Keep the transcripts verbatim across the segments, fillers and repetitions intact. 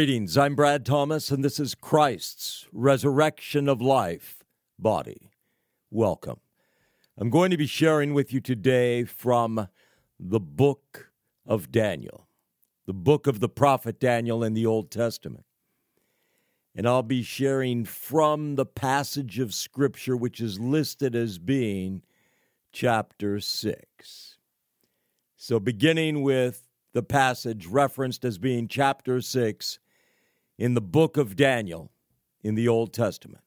Greetings, I'm Brad Thomas, and this is Christ's Resurrection of Life Body. Welcome. I'm going to be sharing with you today from the book of Daniel, the book of the prophet Daniel in the Old Testament. And I'll be sharing from the passage of Scripture which is listed as being chapter six. So beginning with the passage referenced as being chapter six in the book of Daniel in the Old Testament.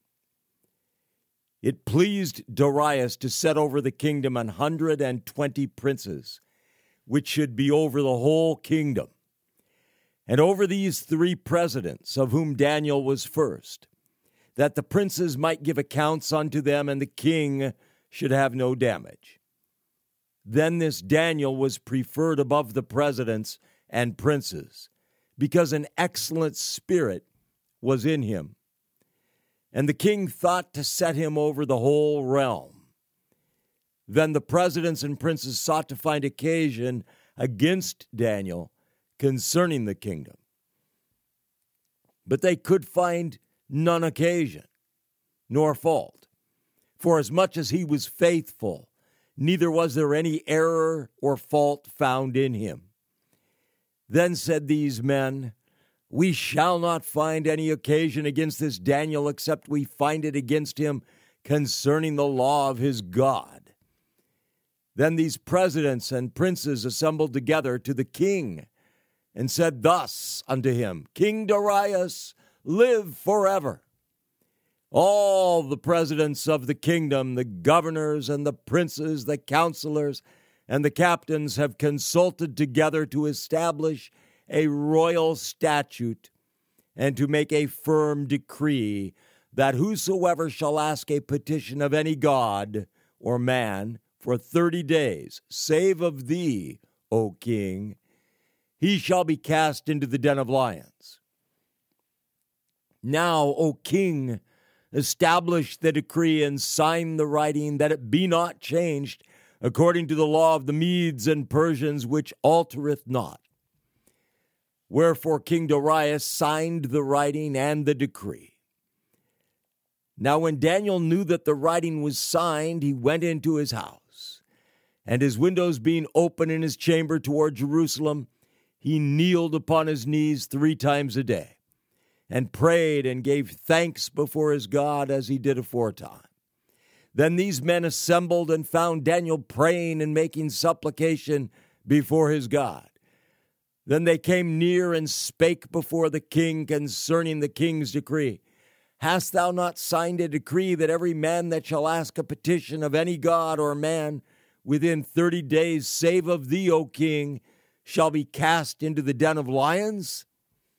It pleased Darius to set over the kingdom an hundred and twenty princes, which should be over the whole kingdom, and over these three presidents, of whom Daniel was first, that the princes might give accounts unto them, and the king should have no damage. Then this Daniel was preferred above the presidents and princes, because an excellent spirit was in him. And the king thought to set him over the whole realm. Then the presidents and princes sought to find occasion against Daniel concerning the kingdom. But they could find none occasion, nor fault, for as much as he was faithful, neither was there any error or fault found in him. Then said these men, We shall not find any occasion against this Daniel, except we find it against him concerning the law of his God. Then these presidents and princes assembled together to the king, and said thus unto him, King Darius, live forever. All the presidents of the kingdom, the governors and the princes, the counselors, and the captains have consulted together to establish a royal statute and to make a firm decree that whosoever shall ask a petition of any god or man for thirty days, save of thee, O king, he shall be cast into the den of lions. Now, O king, establish the decree and sign the writing, that it be not changed according to the law of the Medes and Persians, which altereth not. Wherefore King Darius signed the writing and the decree. Now when Daniel knew that the writing was signed, he went into his house, and his windows being open in his chamber toward Jerusalem, he kneeled upon his knees three times a day, and prayed and gave thanks before his God as he did aforetime. Then these men assembled and found Daniel praying and making supplication before his God. Then they came near and spake before the king concerning the king's decree. Hast thou not signed a decree that every man that shall ask a petition of any god or man within thirty days, save of thee, O king, shall be cast into the den of lions?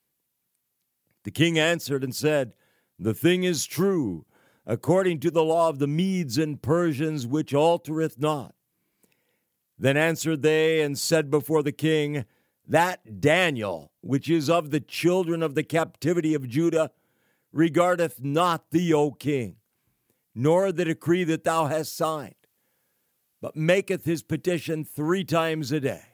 The king answered and said, The thing is true, according to the law of the Medes and Persians, which altereth not. Then answered they and said before the king, That Daniel, which is of the children of the captivity of Judah, regardeth not thee, O king, nor the decree that thou hast signed, but maketh his petition three times a day.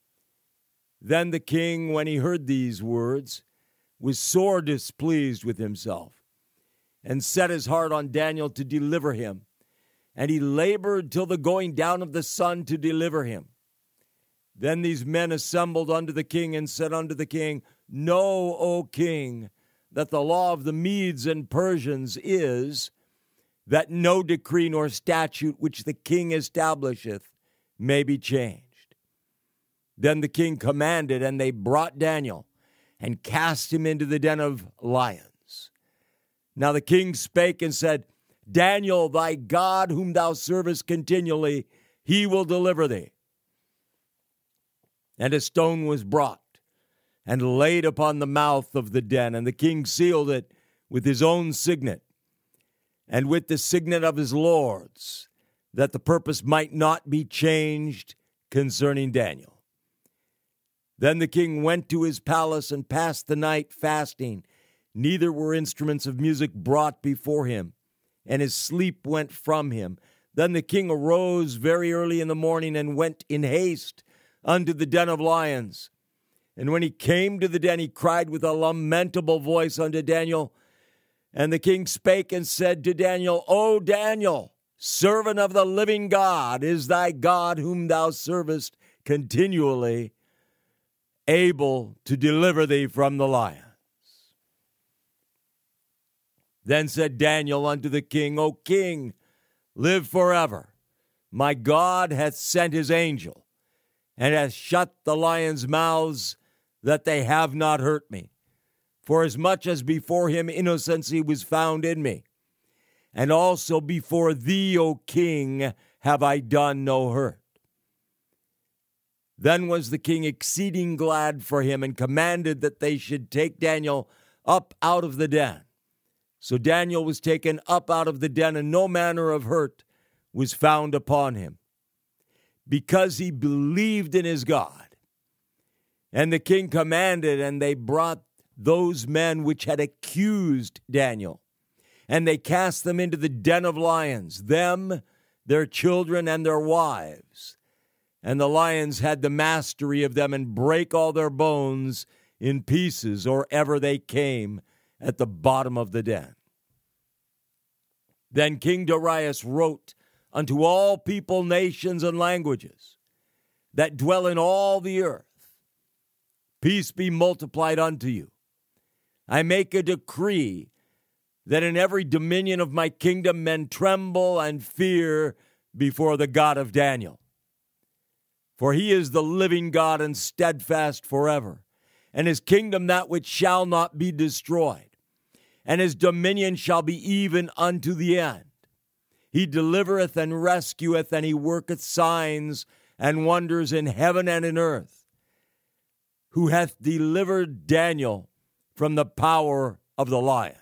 Then the king, when he heard these words, was sore displeased with himself, and set his heart on Daniel to deliver him. And he labored till the going down of the sun to deliver him. Then these men assembled unto the king, and said unto the king, Know, O king, that the law of the Medes and Persians is, that no decree nor statute which the king establisheth may be changed. Then the king commanded, and they brought Daniel, and cast him into the den of lions. Now the king spake and said, Daniel, thy God, whom thou servest continually, he will deliver thee. And a stone was brought, and laid upon the mouth of the den, and the king sealed it with his own signet, and with the signet of his lords, that the purpose might not be changed concerning Daniel. Then the king went to his palace and passed the night fasting. Neither were instruments of music brought before him, and his sleep went from him. Then the king arose very early in the morning and went in haste unto the den of lions. And when he came to the den, he cried with a lamentable voice unto Daniel. And the king spake and said to Daniel, O Daniel, servant of the living God, is thy God whom thou servest continually able to deliver thee from the lions? Then said Daniel unto the king, O king, live forever. My God hath sent his angel, and hath shut the lions' mouths, that they have not hurt me. For as much as before him innocency was found in me, and also before thee, O king, have I done no hurt. Then was the king exceeding glad for him, and commanded that they should take Daniel up out of the den. So Daniel was taken up out of the den, and no manner of hurt was found upon him, because he believed in his God. And the king commanded, and they brought those men which had accused Daniel, and they cast them into the den of lions, them, their children, and their wives. And the lions had the mastery of them, and brake all their bones in pieces, or ever they came at the bottom of the den. Then King Darius wrote unto all people, nations, and languages that dwell in all the earth, peace be multiplied unto you. I make a decree that in every dominion of my kingdom men tremble and fear before the God of Daniel. For he is the living God and steadfast forever, and his kingdom that which shall not be destroyed, and his dominion shall be even unto the end. He delivereth and rescueth, and he worketh signs and wonders in heaven and in earth, who hath delivered Daniel from the power of the lions.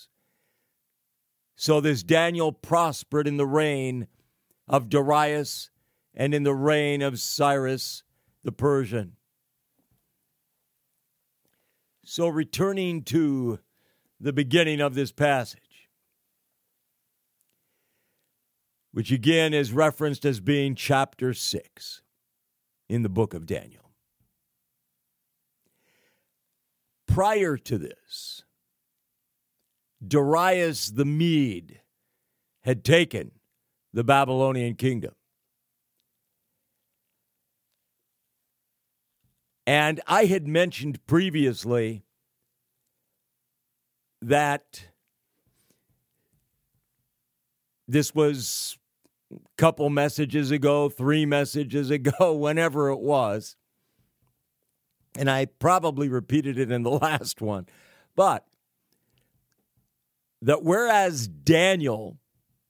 So this Daniel prospered in the reign of Darius and in the reign of Cyrus the Persian. So returning to the beginning of this passage, which again is referenced as being chapter six in the book of Daniel. Prior to this, Darius the Mede had taken the Babylonian kingdom. And I had mentioned previously that this was a couple messages ago, three messages ago, whenever it was. And I probably repeated it in the last one. But that whereas Daniel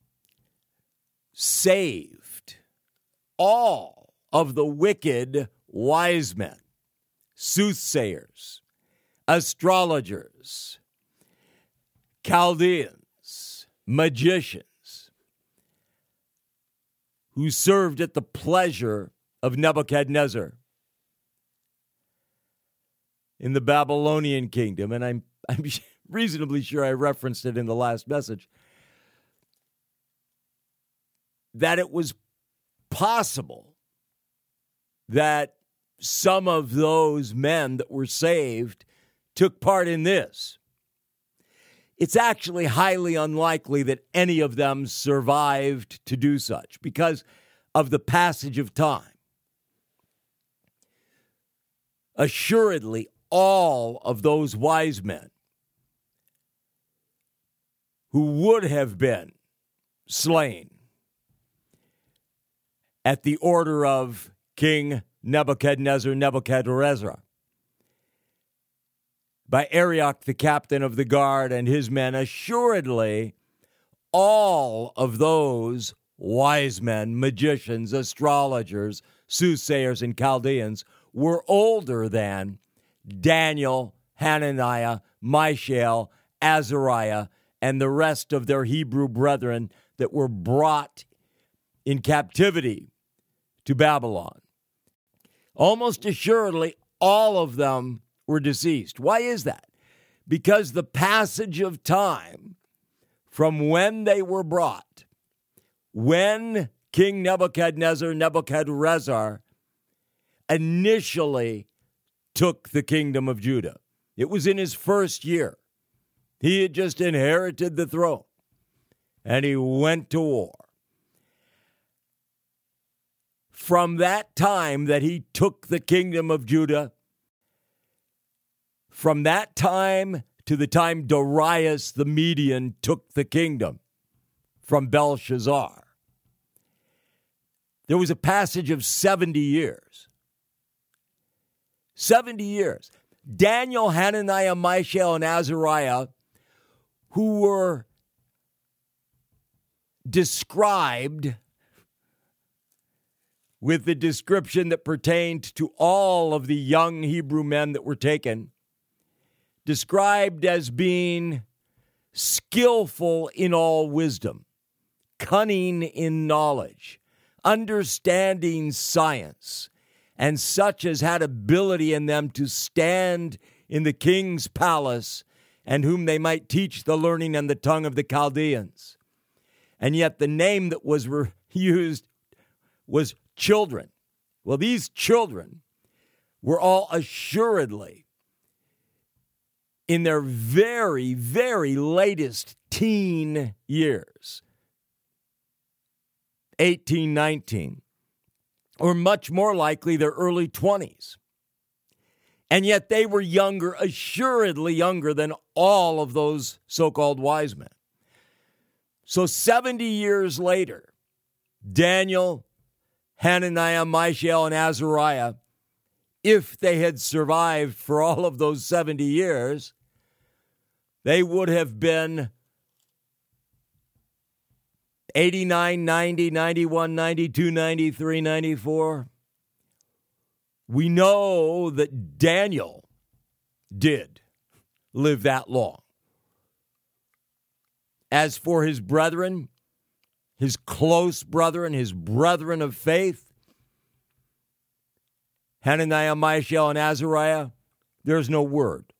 saved all of the wicked wise men, soothsayers, astrologers, Chaldeans, magicians, who served at the pleasure of Nebuchadnezzar in the Babylonian kingdom, and I'm I'm reasonably sure I referenced it in the last message, that it was possible that some of those men that were saved took part in this. It's actually highly unlikely that any of them survived to do such because of the passage of time. Assuredly, all of those wise men who would have been slain at the order of King Nebuchadnezzar, Nebuchadrezzar, by Arioch, the captain of the guard, and his men, assuredly, all of those wise men, magicians, astrologers, soothsayers, and Chaldeans were older than Daniel, Hananiah, Mishael, Azariah, and the rest of their Hebrew brethren that were brought in captivity to Babylon. Almost assuredly, all of them were deceased. Why is that? Because the passage of time from when they were brought, when King Nebuchadnezzar, Nebuchadrezzar, initially took the kingdom of Judah. It was in his first year. He had just inherited the throne, and he went to war. From that time that he took the kingdom of Judah, from that time to the time Darius the Median took the kingdom from Belshazzar, there was a passage of seventy years. seventy years. Daniel, Hananiah, Mishael, and Azariah, who were described with the description that pertained to all of the young Hebrew men that were taken, described as being skillful in all wisdom, cunning in knowledge, understanding science, and such as had ability in them to stand in the king's palace, and whom they might teach the learning and the tongue of the Chaldeans. And yet the name that was re- used was children. Well, these children were all assuredly in their very, very latest teen years, eighteen, nineteen, or much more likely their early twenties. And yet they were younger, assuredly younger than all of those so-called wise men. So seventy years later, Daniel, Hananiah, Mishael, and Azariah, if they had survived for all of those seventy years, they would have been eighty-nine, ninety, ninety-one, ninety-two, ninety-three, ninety-four. We know that Daniel did live that long. As for his brethren, his close brethren, his brethren of faith, Hananiah, Mishael, and Azariah, there's no word.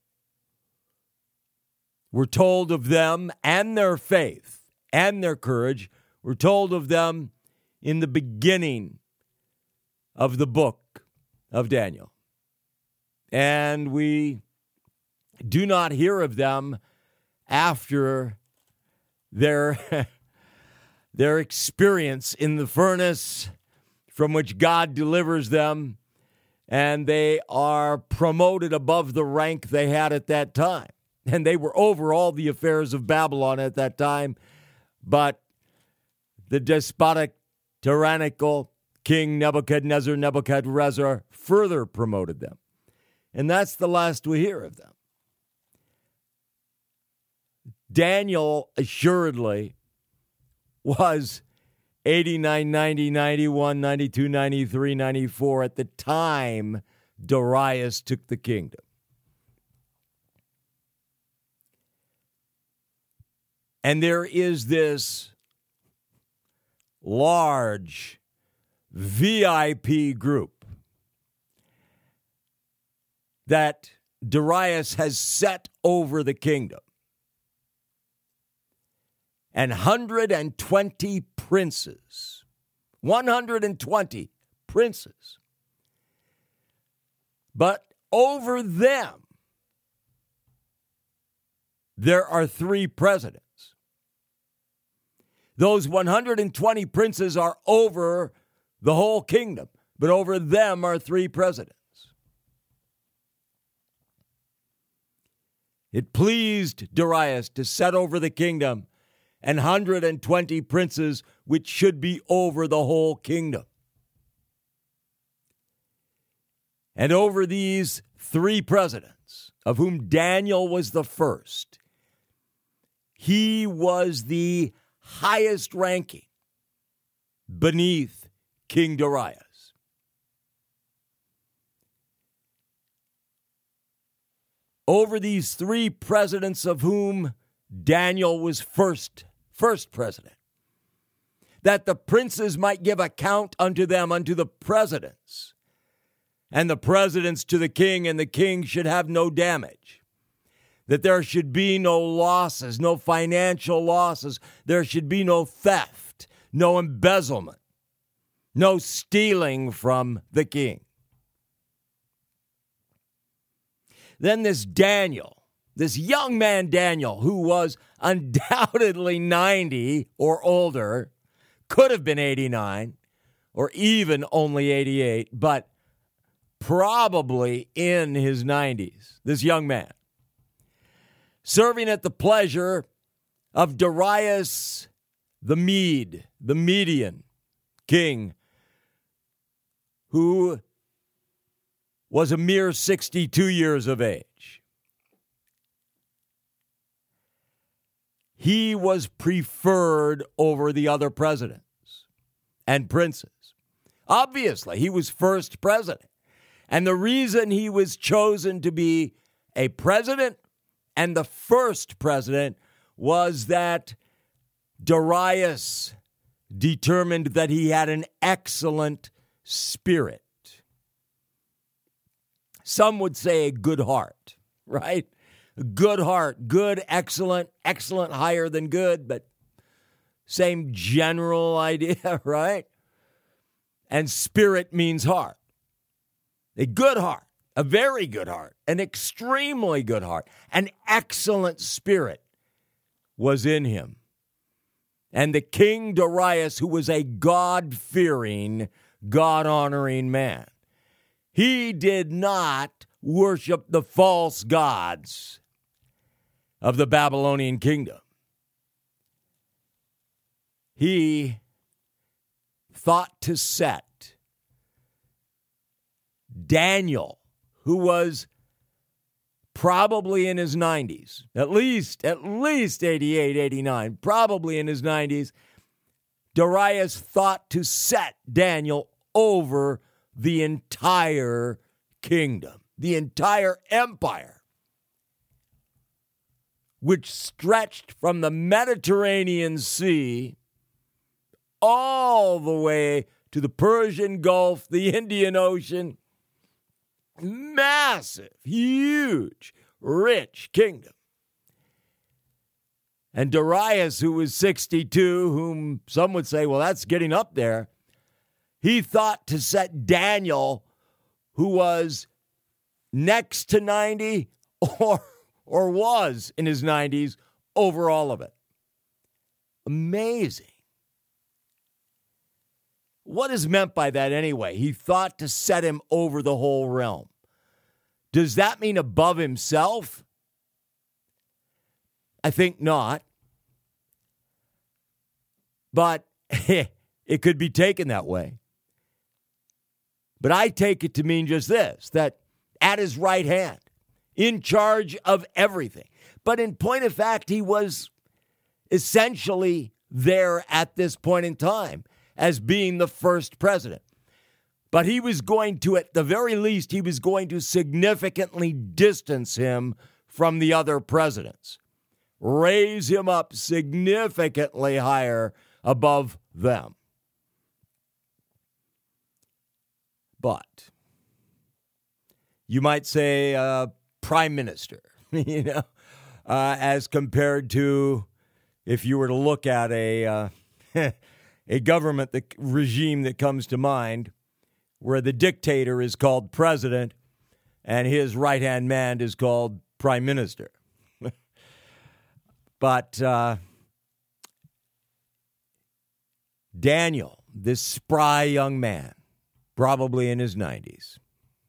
We're told of them and their faith and their courage. We're told of them in the beginning of the book of Daniel. And we do not hear of them after their, their experience in the furnace from which God delivers them, and they are promoted above the rank they had at that time. And they were over all the affairs of Babylon at that time, but the despotic, tyrannical King Nebuchadnezzar, Nebuchadrezzar further promoted them. And that's the last we hear of them. Daniel assuredly was eighty-nine, ninety, ninety-one, ninety-two, ninety-three, ninety-four at the time Darius took the kingdom. And there is this large V I P group that Darius has set over the kingdom. And one hundred twenty princes, one hundred twenty princes. But over them, there are three presidents. Those one hundred twenty princes are over the whole kingdom, but over them are three presidents. It pleased Darius to set over the kingdom and one hundred twenty princes, which should be over the whole kingdom. And over these three presidents, of whom Daniel was the first, he was the highest ranking beneath King Darius. Over these three presidents, of whom Daniel was first, first president, that the princes might give account unto them, unto the presidents, and the presidents to the king, and the king should have no damage. That there should be no losses, no financial losses. There should be no theft, no embezzlement, no stealing from the king. then this Daniel, this young man Daniel, who was undoubtedly ninety or older, could have been eighty-nine or even only eighty-eight, but probably in his nineties, this young man, serving at the pleasure of Darius the Mede, the Median king, who was a mere sixty-two years of age. He was preferred over the other presidents and princes. Obviously, he was first president. And the reason he was chosen to be a president and the first president was that Darius determined that he had an excellent spirit. Some would say a good heart, right? A good heart, good, excellent, excellent, higher than good, but same general idea, right? And spirit means heart. A good heart, a very good heart, an extremely good heart, an excellent spirit was in him. And the King Darius, who was a God-fearing, God-honoring man, he did not worship the false gods of the Babylonian kingdom. He thought to set Daniel, who was probably in his nineties, at least, at least eighty-eight, eighty-nine, probably in his nineties, Darius thought to set Daniel over the entire kingdom, the entire empire, which stretched from the Mediterranean Sea all the way to the Persian Gulf, the Indian Ocean. Massive, huge, rich kingdom. And Darius, who was sixty-two, whom some would say, well, that's getting up there, he thought to set Daniel, who was next to ninety or, or was in his nineties, over all of it. Amazing. What is meant by that anyway? He thought to set him over the whole realm. Does that mean above himself? I think not. But it could be taken that way. But I take it to mean just this, that at his right hand, in charge of everything. But in point of fact, he was essentially there at this point in time as being the first president. But he was going to, at the very least, he was going to significantly distance him from the other presidents, raise him up significantly higher above them. But you might say uh, prime minister, you know, uh, as compared to if you were to look at a uh, a government that, regime that comes to mind where the dictator is called president and his right-hand man is called prime minister. But uh, Daniel, this spry young man, probably in his nineties,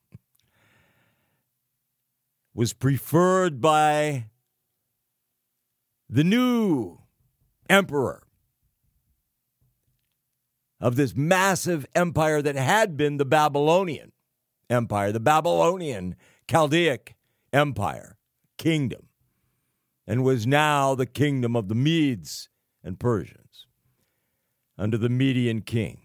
was preferred by the new emperor of this massive empire that had been the Babylonian Empire, the Babylonian Chaldaic Empire, kingdom, and was now the kingdom of the Medes and Persians under the Median king.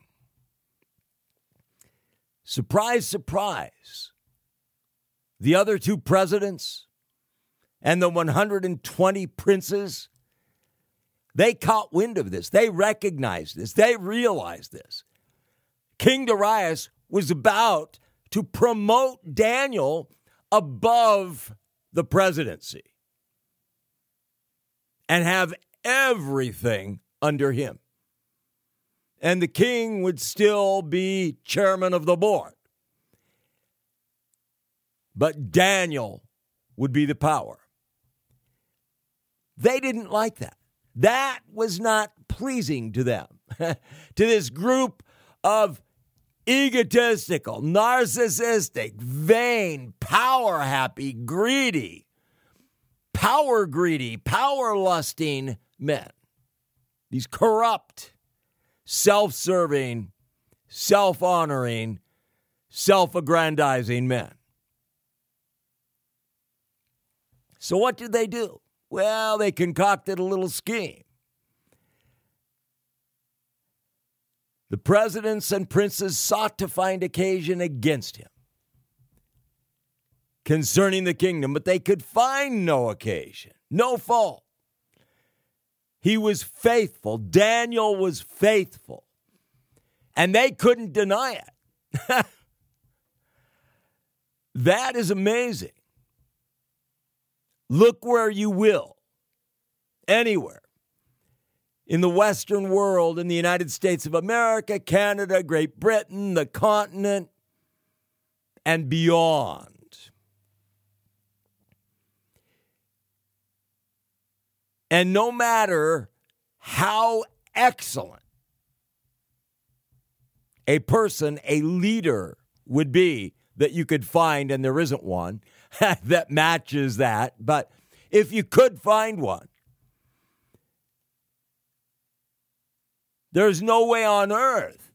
Surprise, surprise. The other two presidents and the one hundred twenty princes, they caught wind of this. They recognized this. They realized this. King Darius was about to promote Daniel above the presidency and have everything under him. And the king would still be chairman of the board. But Daniel would be the power. They didn't like that. That was not pleasing to them, to this group of egotistical, narcissistic, vain, power-happy, greedy, power-greedy, power-lusting men. These corrupt, self-serving, self-honoring, self-aggrandizing men. So what did they do? Well, they concocted a little scheme. The presidents and princes sought to find occasion against him concerning the kingdom, but they could find no occasion, no fault. He was faithful. Daniel was faithful. And they couldn't deny it. That is amazing. Look where you will, anywhere, in the Western world, in the United States of America, Canada, Great Britain, the continent, and beyond. And no matter how excellent a person, a leader would be that you could find, and there isn't one, that matches that, but if you could find one, there's no way on earth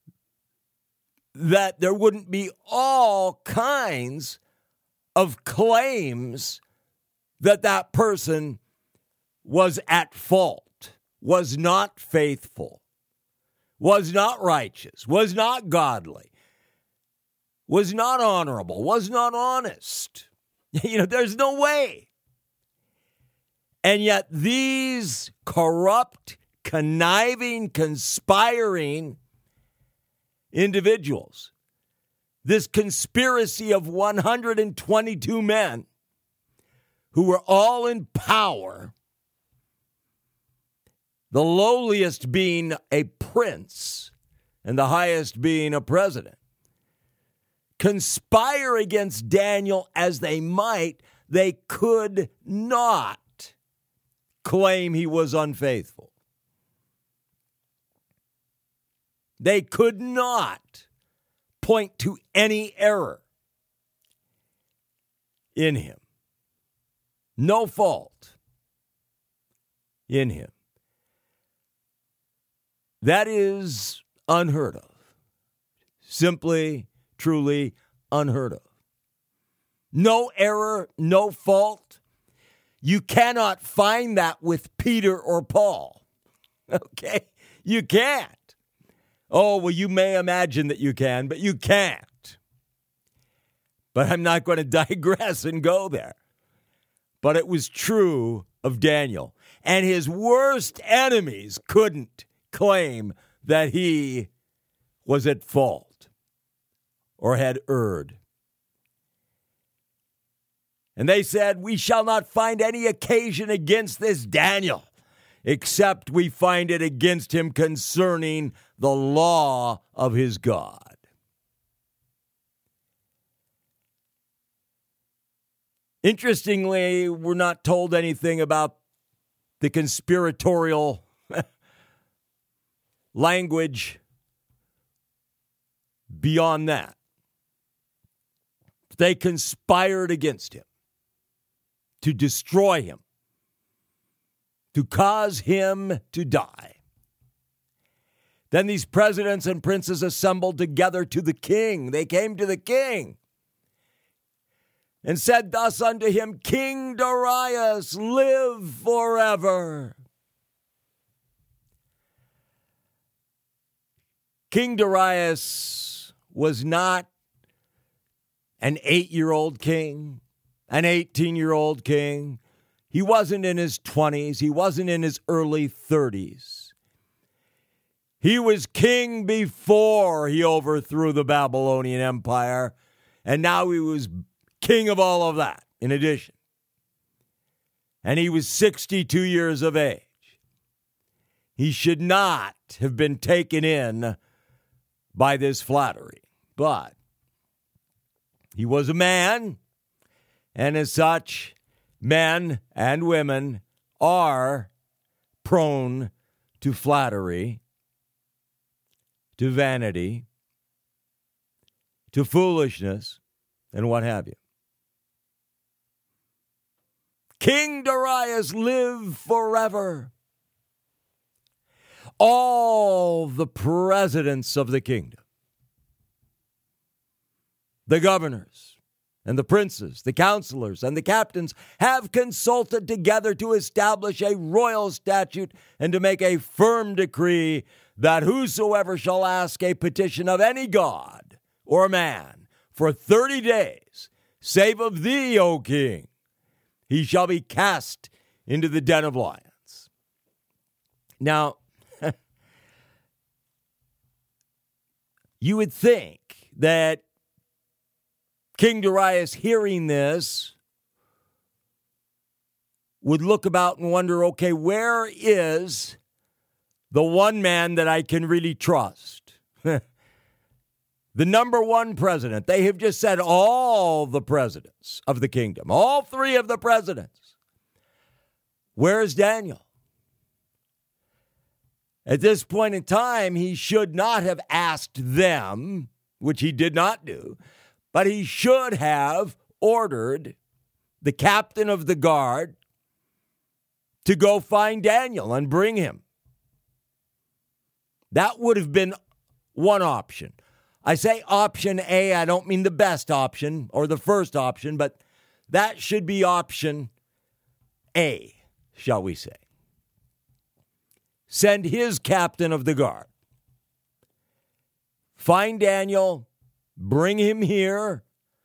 that there wouldn't be all kinds of claims that that person was at fault, was not faithful, was not righteous, was not godly, was not honorable, was not honest. You know, there's no way. And yet these corrupt, conniving, conspiring individuals, this conspiracy of one hundred twenty-two men who were all in power, the lowliest being a prince and the highest being a president, conspire against Daniel as they might, they could not claim he was unfaithful. They could not point to any error in him. No fault in him. That is unheard of. Simply, truly unheard of. No error, no fault. You cannot find that with Peter or Paul. Okay? You can't. Oh, well, you may imagine that you can, but you can't. But I'm not going to digress and go there. But it was true of Daniel. And his worst enemies couldn't claim that he was at fault or had erred. And they said, we shall not find any occasion against this Daniel, except we find it against him concerning the law of his God. Interestingly, we're not told anything about the conspiratorial language beyond that. They conspired against him to destroy him, to cause him to die. Then these presidents and princes assembled together to the king. They came to the king and said thus unto him, King Darius, live forever. King Darius was not an eight-year-old king, an eighteen-year-old king. He wasn't in his twenties. He wasn't in his early thirties. He was king before he overthrew the Babylonian Empire, and now he was king of all of that in addition. And he was sixty-two years of age. He should not have been taken in by this flattery, but he was a man, And as such, men and women are prone to flattery, to vanity, to foolishness, and what have you. King Darius lived forever. All the presidents of the kingdom, the governors and the princes, the counselors and the captains have consulted together to establish a royal statute and to make a firm decree that whosoever shall ask a petition of any god or man for thirty days, save of thee, O king, he shall be cast into the den of lions. Now, you would think that King Darius, hearing this, would look about and wonder, okay, where is the one man that I can really trust? The number one president. They have just said all the presidents of the kingdom, all three of the presidents. Where is Daniel? At this point in time, he should not have asked them, which he did not do, but he should have ordered the captain of the guard to go find Daniel and bring him. That would have been one option. I say option A, I don't mean the best option or the first option, but that should be option A, shall we say. Send his captain of the guard. Find Daniel, bring him here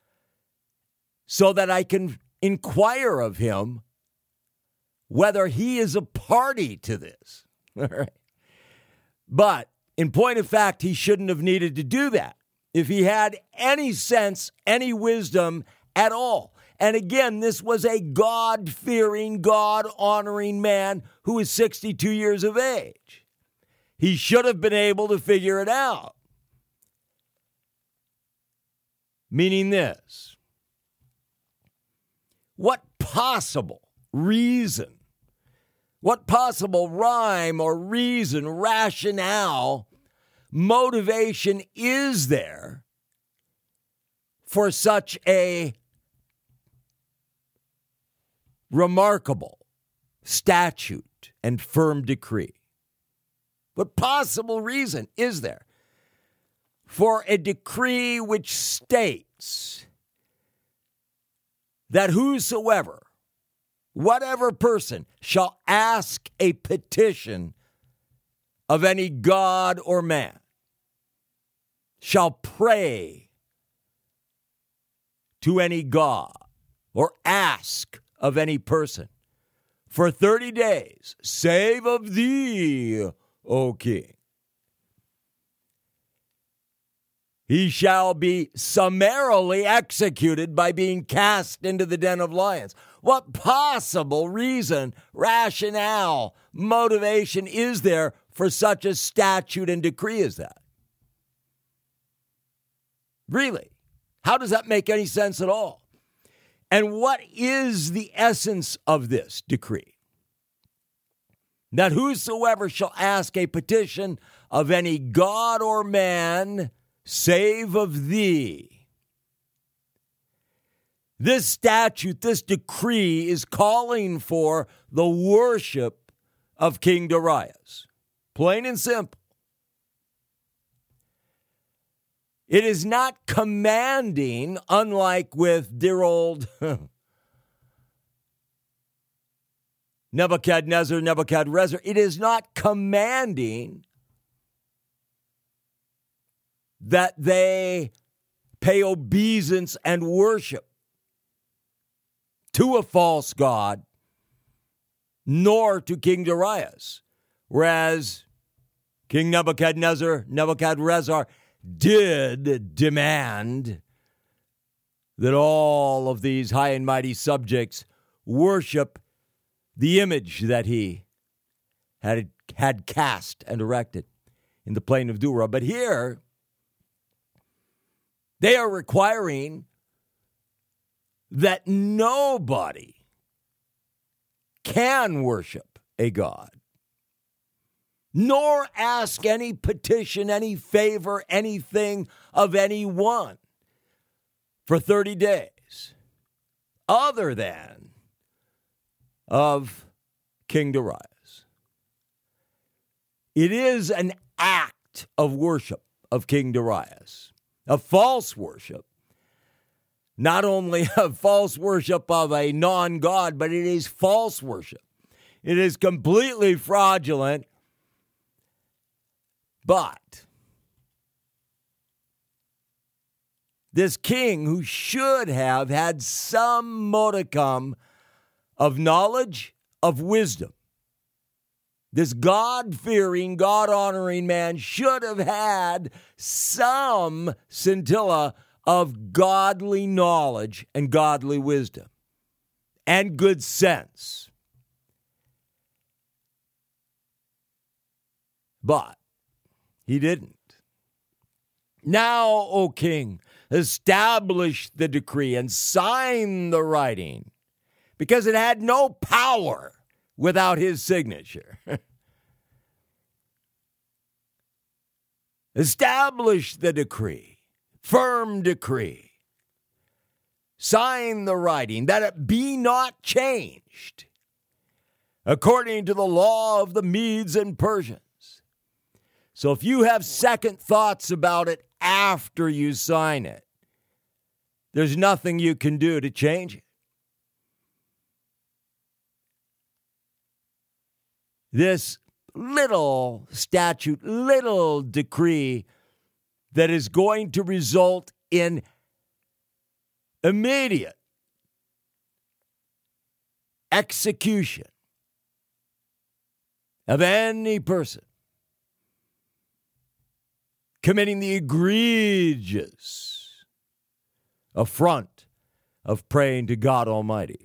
so that I can inquire of him whether he is a party to this. All right. But in point of fact, he shouldn't have needed to do that if he had any sense, any wisdom at all. And again, this was a God-fearing, God-honoring man who is sixty-two years of age. He should have been able to figure it out. Meaning this: what possible reason, what possible rhyme or reason, rationale, motivation is there for such a remarkable statute and firm decree? What possible reason is there for a decree which states that whosoever, whatever person, shall ask a petition of any god or man, shall pray to any god or ask of any person for thirty days, save of thee, O king, he shall be summarily executed by being cast into the den of lions. What possible reason, rationale, motivation is there for such a statute and decree as that? Really? How does that make any sense at all? And what is the essence of this decree? That whosoever shall ask a petition of any god or man, save of thee. This statute, this decree is calling for the worship of King Darius. Plain and simple. It is not commanding, unlike with dear old Nebuchadnezzar, Nebuchadrezzar. It is not commanding that they pay obeisance and worship to a false god, nor to King Darius. Whereas King Nebuchadnezzar, Nebuchadrezzar, did demand that all of these high and mighty subjects worship the image that he had, had cast and erected in the plain of Dura. But here, they are requiring that nobody can worship a God, nor ask any petition, any favor, anything of anyone for thirty days, other than of King Darius. It is an act of worship of King Darius, a false worship, not only a false worship of a non-God, but it is false worship. It is completely fraudulent, but this king, who should have had some modicum of knowledge, of wisdom, this God-fearing, God-honoring man should have had some scintilla of godly knowledge and godly wisdom and good sense. But he didn't. Now, O king, establish the decree and sign the writing, because it had no power without his signature. Establish the decree, firm decree. Sign the writing, that it be not changed, according to the law of the Medes and Persians. So if you have second thoughts about it after you sign it, there's nothing you can do to change it. This little statute, little decree that is going to result in immediate execution of any person committing the egregious affront of praying to God Almighty.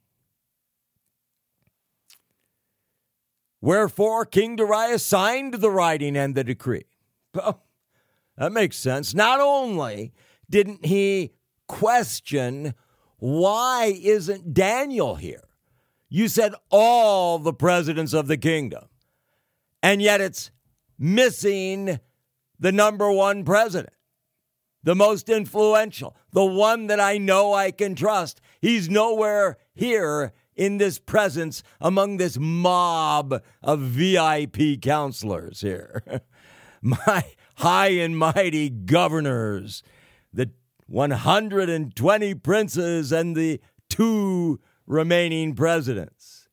Wherefore King Darius signed the writing and the decree. Well, that makes sense. Not only didn't he question, why isn't Daniel here? You said all the presidents of the kingdom, and yet it's missing the number one president, the most influential, the one that I know I can trust. He's nowhere here in this presence among this mob of V I P counselors here. My high and mighty governors, the one hundred twenty princes and the two remaining presidents,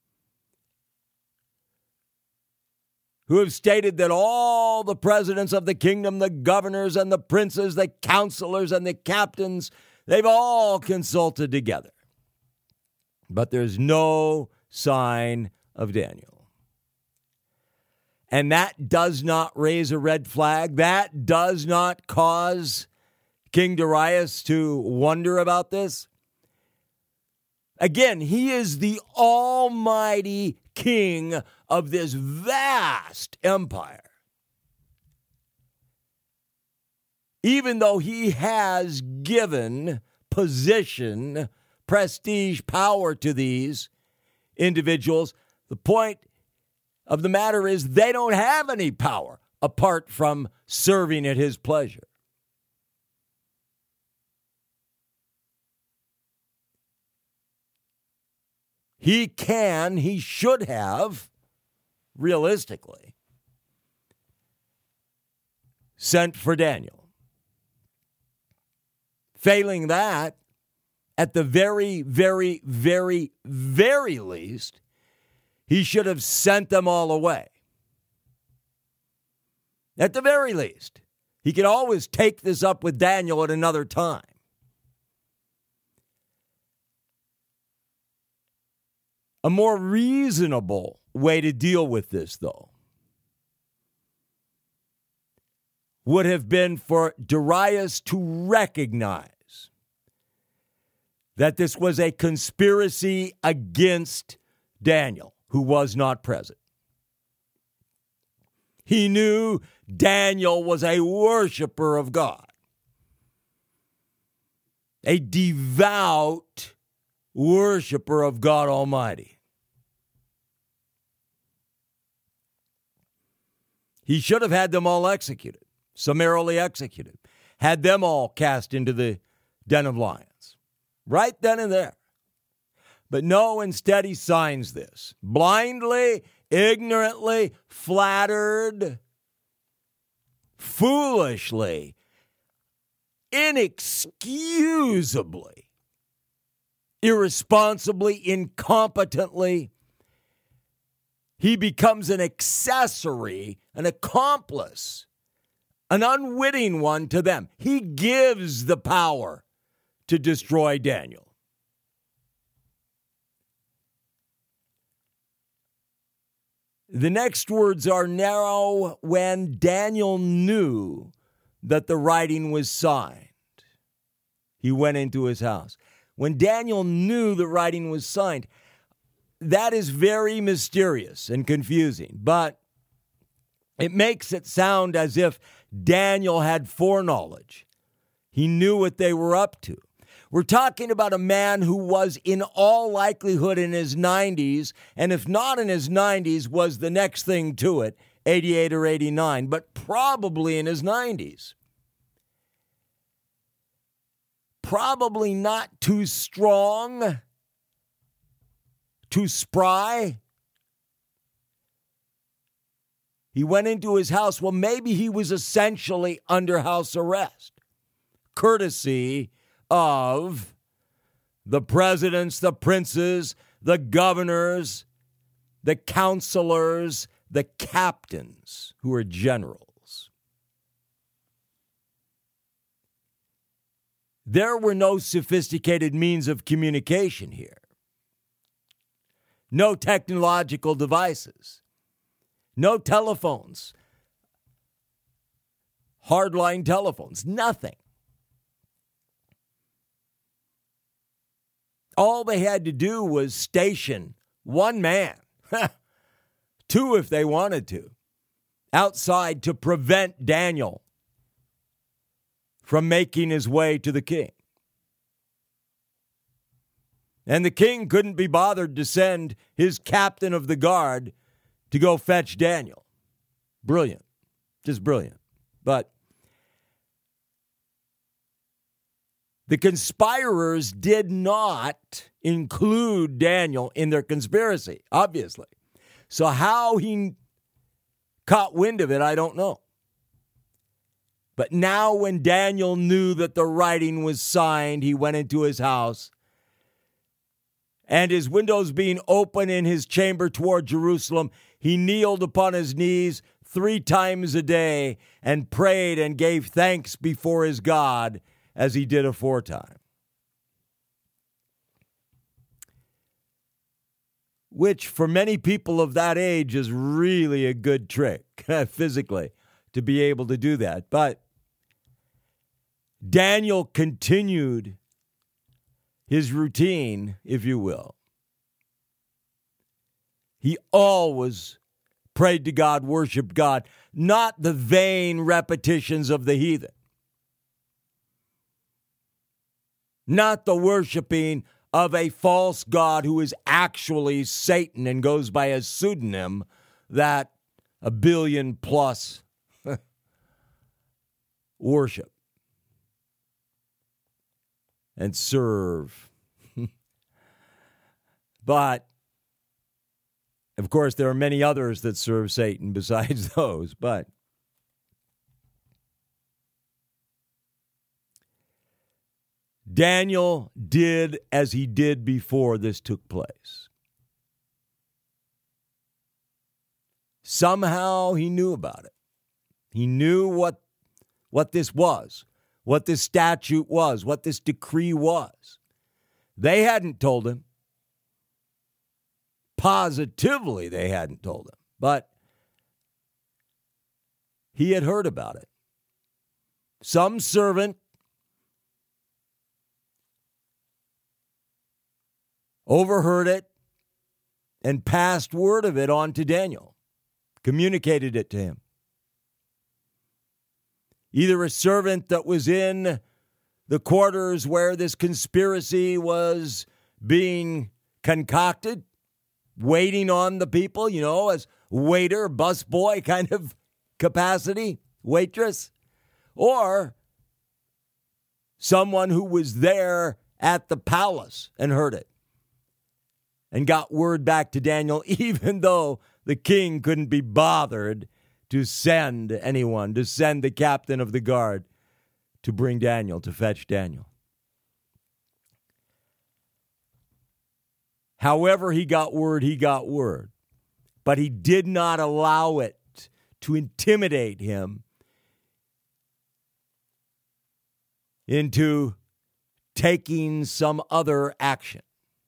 who have stated that all the presidents of the kingdom, the governors and the princes, the counselors and the captains, they've all consulted together. But there's no sign of Daniel. And that does not raise a red flag. That does not cause King Darius to wonder about this. Again, he is the almighty king of this vast empire. Even though he has given position, prestige, power to these individuals, the point of the matter is they don't have any power apart from serving at his pleasure. He can, he should have, realistically, sent for Daniel. Failing that, at the very, very, very, very least, he should have sent them all away. At the very least, he could always take this up with Daniel at another time. A more reasonable way to deal with this, though, would have been for Darius to recognize that this was a conspiracy against Daniel, who was not present. He knew Daniel was a worshiper of God. a devout worshiper of God Almighty. He should have had them all executed, summarily executed, had them all cast into the den of lions, right then and there. But no, instead he signs this, blindly, ignorantly, flattered, foolishly, inexcusably, irresponsibly, incompetently. He becomes an accessory, an accomplice, an unwitting one to them. He gives the power to destroy Daniel. The next words are, now when Daniel knew that the writing was signed, he went into his house. When Daniel knew the writing was signed, that is very mysterious and confusing, but it makes it sound as if Daniel had foreknowledge. He knew what they were up to. We're talking about a man who was in all likelihood in his nineties, and if not in his nineties, was the next thing to it, eighty-eight or eighty-nine, but probably in his nineties. Probably not too strong, too spry. He went into his house. Well, maybe he was essentially under house arrest, courtesy of the presidents, the princes, the governors, the counselors, the captains, who are generals. There were no sophisticated means of communication here. No technological devices. No telephones. Hardline telephones. Nothing. All they had to do was station one man, two if they wanted to, outside to prevent Daniel from making his way to the king. And the king couldn't be bothered to send his captain of the guard to go fetch Daniel. Brilliant. Just brilliant. But the conspirers did not include Daniel in their conspiracy, obviously. So how he caught wind of it, I don't know. But now when Daniel knew that the writing was signed, he went into his house, and his windows being open in his chamber toward Jerusalem, he kneeled upon his knees three times a day and prayed and gave thanks before his God, as he did aforetime. Which, for many people of that age, is really a good trick, physically, to be able to do that. But Daniel continued his routine, if you will. He always prayed to God, worshiped God, not the vain repetitions of the heathen. Not the worshiping of a false god who is actually Satan and goes by a pseudonym that a billion plus worship and serve. But, of course, there are many others that serve Satan besides those, but Daniel did as he did before this took place. Somehow he knew about it. He knew what, what this was, what this statute was, what this decree was. They hadn't told him. Positively, they hadn't told him. But he had heard about it. Some servant overheard it and passed word of it on to Daniel, communicated it to him. Either a servant that was in the quarters where this conspiracy was being concocted, waiting on the people, you know, as waiter, busboy kind of capacity, waitress, or someone who was there at the palace and heard it and got word back to Daniel, even though the king couldn't be bothered to send anyone, to send the captain of the guard to bring Daniel, to fetch Daniel. However he got word, he got word. But he did not allow it to intimidate him into taking some other action.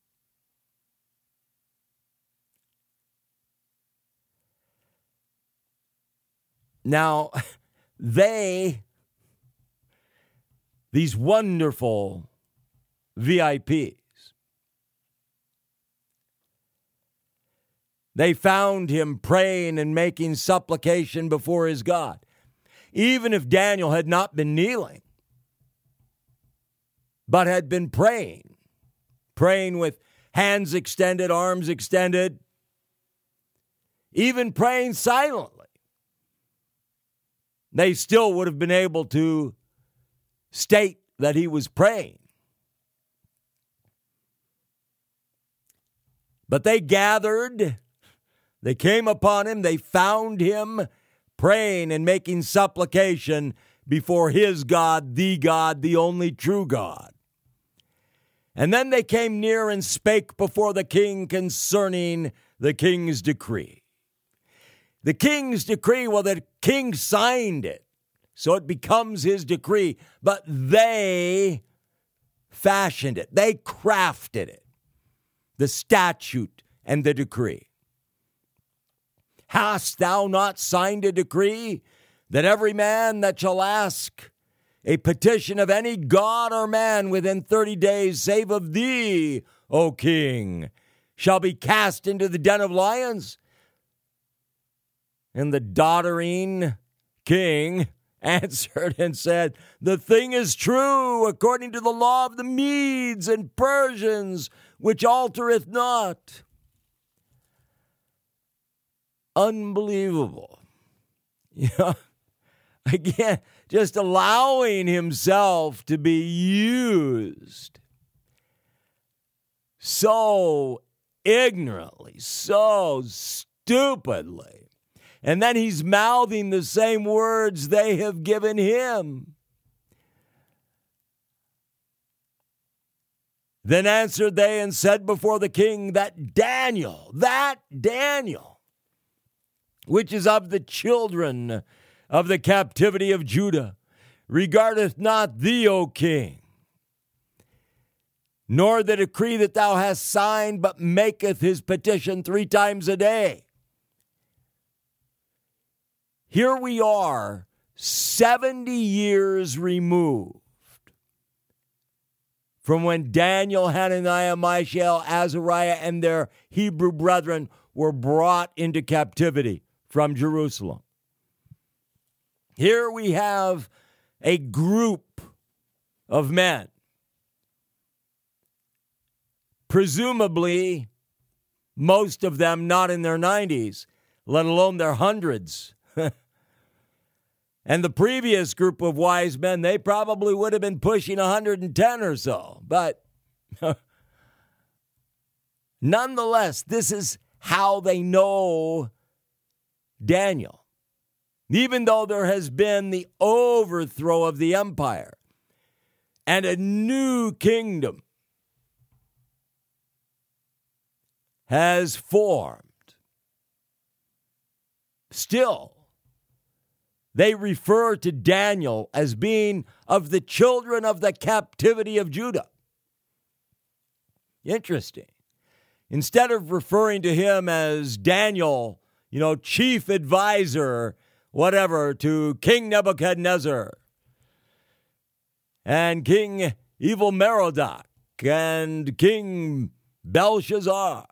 Now, they, these wonderful V I Ps, they found him praying and making supplication before his God. Even if Daniel had not been kneeling, but had been praying, praying with hands extended, arms extended, even praying silently, they still would have been able to state that he was praying. But they gathered, they came upon him, they found him praying and making supplication before his God, the God, the only true God. And then they came near and spake before the king concerning the king's decree. The king's decree, well, the king signed it, so it becomes his decree, but they fashioned it. They crafted it, the statute and the decree. Hast thou not signed a decree that every man that shall ask a petition of any god or man within thirty days, save of thee, O king, shall be cast into the den of lions? And the doddering king answered and said, the thing is true according to the law of the Medes and Persians, which altereth not. Unbelievable. You know, again, just allowing himself to be used so ignorantly, so stupidly. And then he's mouthing the same words they have given him. Then answered they and said before the king that Daniel, that Daniel, which is of the children of the captivity of Judah, regardeth not thee, O king, nor the decree that thou hast signed, but maketh his petition three times a day. Here we are, seventy years removed from when Daniel, Hananiah, Mishael, Azariah, and their Hebrew brethren were brought into captivity from Jerusalem. Here we have a group of men, presumably most of them not in their nineties, let alone their hundreds. And the previous group of wise men, they probably would have been pushing one hundred ten or so. But nonetheless, this is how they know Daniel. Even though there has been the overthrow of the empire and a new kingdom has formed, still, they refer to Daniel as being of the children of the captivity of Judah. Interesting. Instead of referring to him as Daniel, you know, chief advisor, whatever, to King Nebuchadnezzar and King Evil Merodach and King Belshazzar.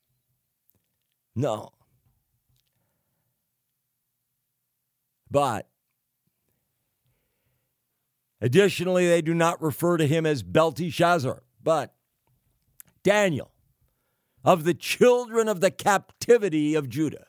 No. But Additionally, they do not refer to him as Belteshazzar, but Daniel, of the children of the captivity of Judah,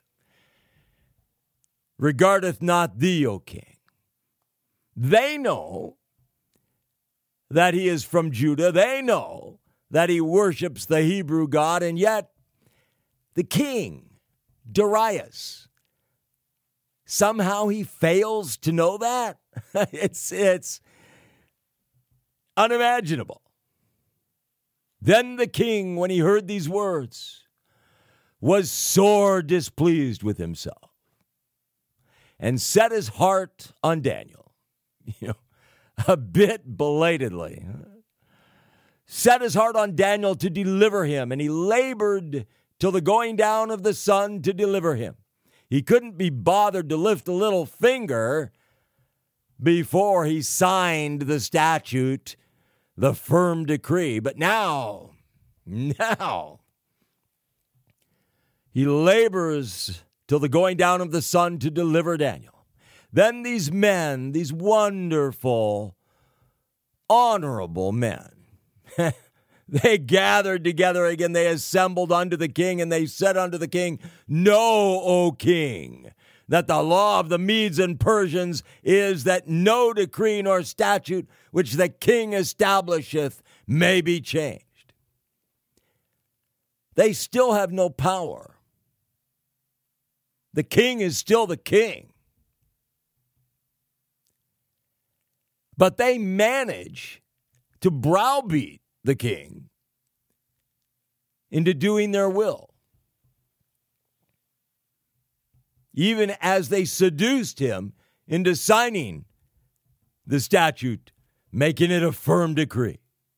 regardeth not thee, O king. They know that he is from Judah. They know that he worships the Hebrew God, and yet the king, Darius, somehow he fails to know that. it's, it's unimaginable. Then the king, when he heard these words, was sore displeased with himself and set his heart on Daniel, you know, a bit belatedly, set his heart on Daniel to deliver him, and he labored till the going down of the sun to deliver him. He couldn't be bothered to lift a little finger before he signed the statute, the firm decree. But now, now, he labors till the going down of the sun to deliver Daniel. Then these men, these wonderful, honorable men, they gathered together again. They assembled unto the king, and they said unto the king, Know, O king, that the law of the Medes and Persians is that no decree nor statute which the king establisheth may be changed. They still have no power. The king is still the king. But they manage to browbeat the king into doing their will, even as they seduced him into signing the statute, making it a firm decree.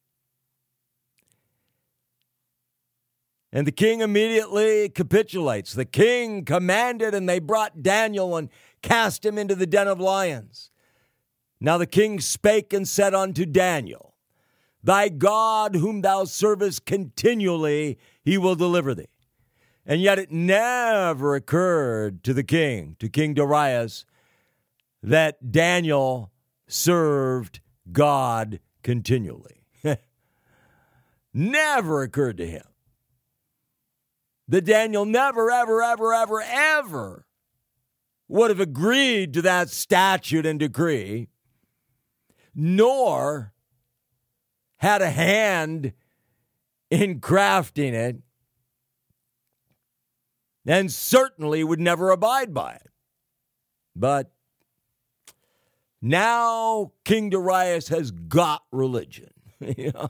And the king immediately capitulates. The king commanded, and they brought Daniel and cast him into the den of lions. Now the king spake and said unto Daniel, Thy God, whom thou servest continually, he will deliver thee. And yet it never occurred to the king, to King Darius, that Daniel served God continually. Never occurred to him that Daniel never, ever, ever, ever, ever would have agreed to that statute and decree, nor had a hand in crafting it, and certainly would never abide by it. But now King Darius has got religion. You know?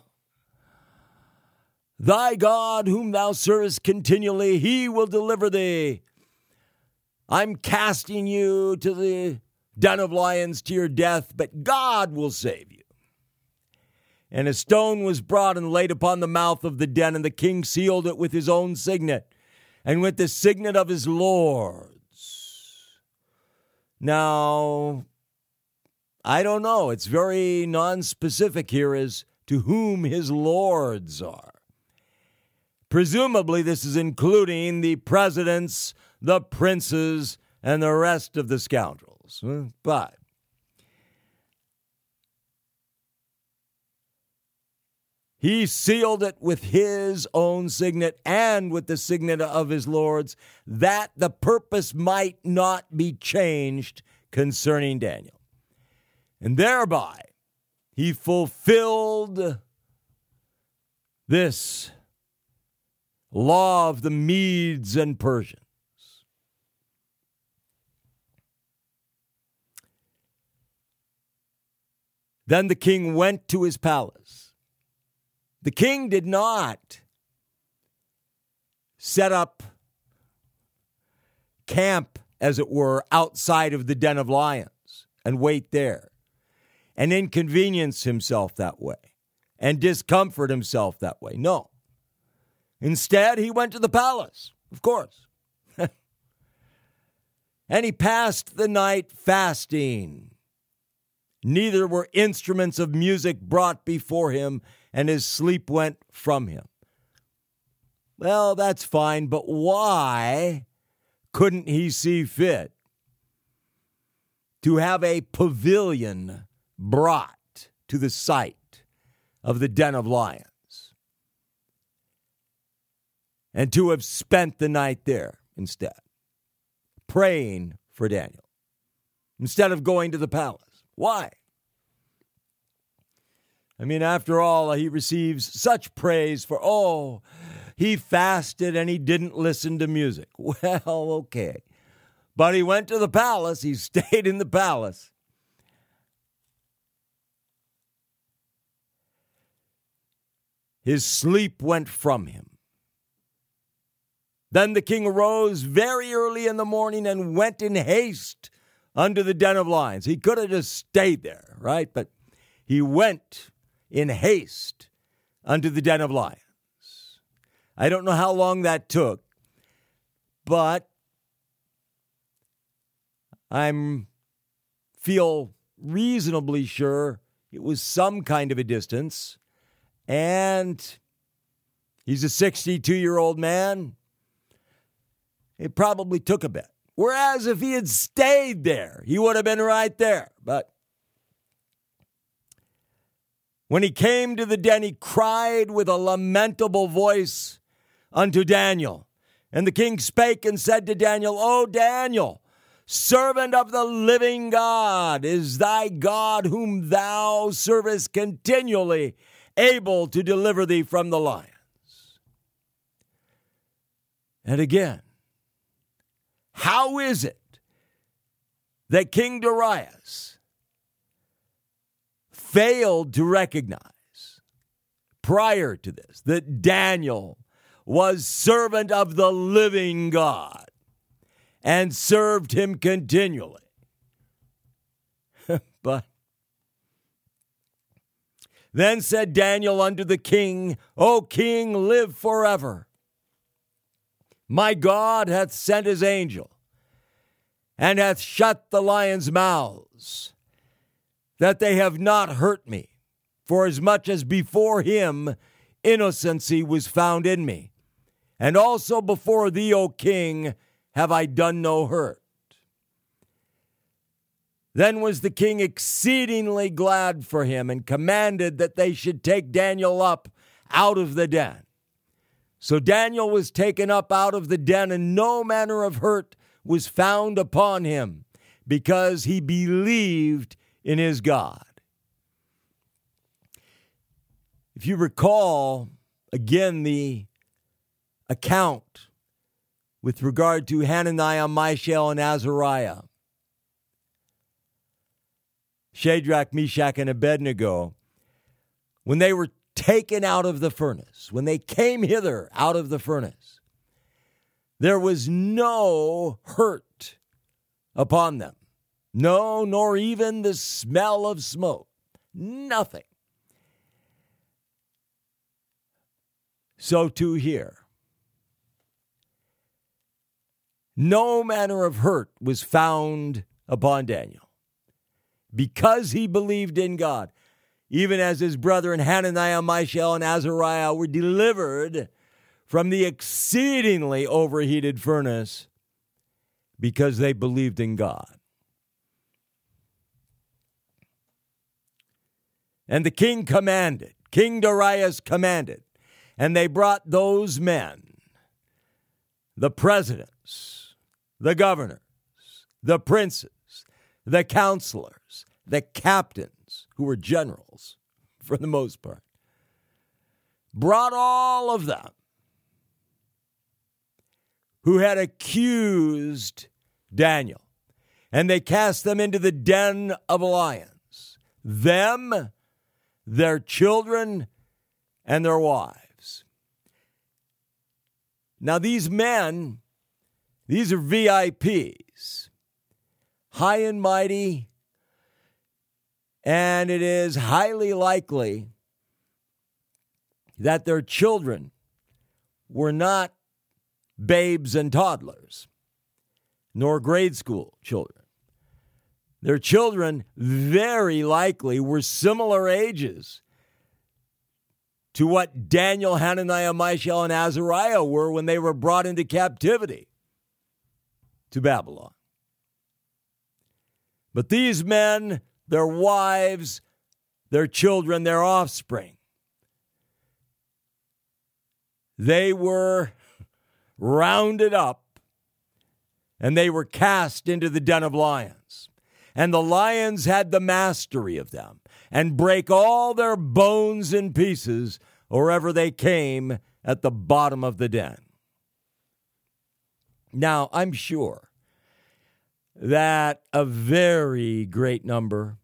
Thy God, whom thou servest continually, he will deliver thee. I'm casting you to the den of lions to your death, but God will save you. And a stone was brought and laid upon the mouth of the den, and the king sealed it with his own signet and with the signet of his lords. Now, I don't know. It's very nonspecific here as to whom his lords are. Presumably, this is including the presidents, the princes, and the rest of the scoundrels. But he sealed it with his own signet and with the signet of his lords, that the purpose might not be changed concerning Daniel. And thereby he fulfilled this law of the Medes and Persians. Then the king went to his palace. The king did not set up camp, as it were, outside of the den of lions and wait there and inconvenience himself that way and discomfort himself that way. No. Instead, he went to the palace, of course. And he passed the night fasting. Neither were instruments of music brought before him, and his sleep went from him. Well, that's fine, but why couldn't he see fit to have a pavilion brought to the site of the den of lions and to have spent the night there instead, praying for Daniel, instead of going to the palace. Why? I mean, after all, he receives such praise for, oh, he fasted and he didn't listen to music. Well, okay. But he went to the palace. He stayed in the palace. His sleep went from him. Then the king arose very early in the morning and went in haste unto the den of lions. He could have just stayed there, right? But he went in haste unto the den of lions. I don't know how long that took, but I'm feel reasonably sure it was some kind of a distance, and he's a sixty-two-year-old man. It probably took a bit. Whereas if he had stayed there, he would have been right there. But when he came to the den, he cried with a lamentable voice unto Daniel. And the king spake and said to Daniel, O Daniel, servant of the living God, is thy God whom thou servest continually able to deliver thee from the lions? And again, how is it that King Darius failed to recognize prior to this that Daniel was servant of the living God and served him continually? But then said Daniel unto the king, O king, live forever. My God hath sent his angel, and hath shut the lions' mouths, that they have not hurt me, for as much as before him innocency was found in me. And also before thee, O king, have I done no hurt. Then was the king exceedingly glad for him, and commanded that they should take Daniel up out of the den. So Daniel was taken up out of the den, and no manner of hurt was found upon him, because he believed in his God. If you recall, again, the account with regard to Hananiah, Mishael, and Azariah, Shadrach, Meshach, and Abednego, when they were taken out of the furnace, when they came hither out of the furnace, there was no hurt upon them. No, nor even the smell of smoke. Nothing. So too here. No manner of hurt was found upon Daniel, because he believed in God, even as his brethren Hananiah, Mishael, and Azariah were delivered from the exceedingly overheated furnace because they believed in God. And the king commanded, King Darius commanded, and they brought those men, the presidents, the governors, the princes, the counselors, the captains, who were generals for the most part, brought all of them who had accused Daniel, and they cast them into the den of lions, them, their children, and their wives. Now these men, these are V I Ps, high and mighty, and it is highly likely that their children were not babes and toddlers, nor grade school children. Their children very likely were similar ages to what Daniel, Hananiah, Mishael, and Azariah were when they were brought into captivity to Babylon. But these men, their wives, their children, their offspring. They were rounded up and they were cast into the den of lions. And the lions had the mastery of them and break all their bones in pieces wherever they came at the bottom of the den. Now, I'm sure that a very great number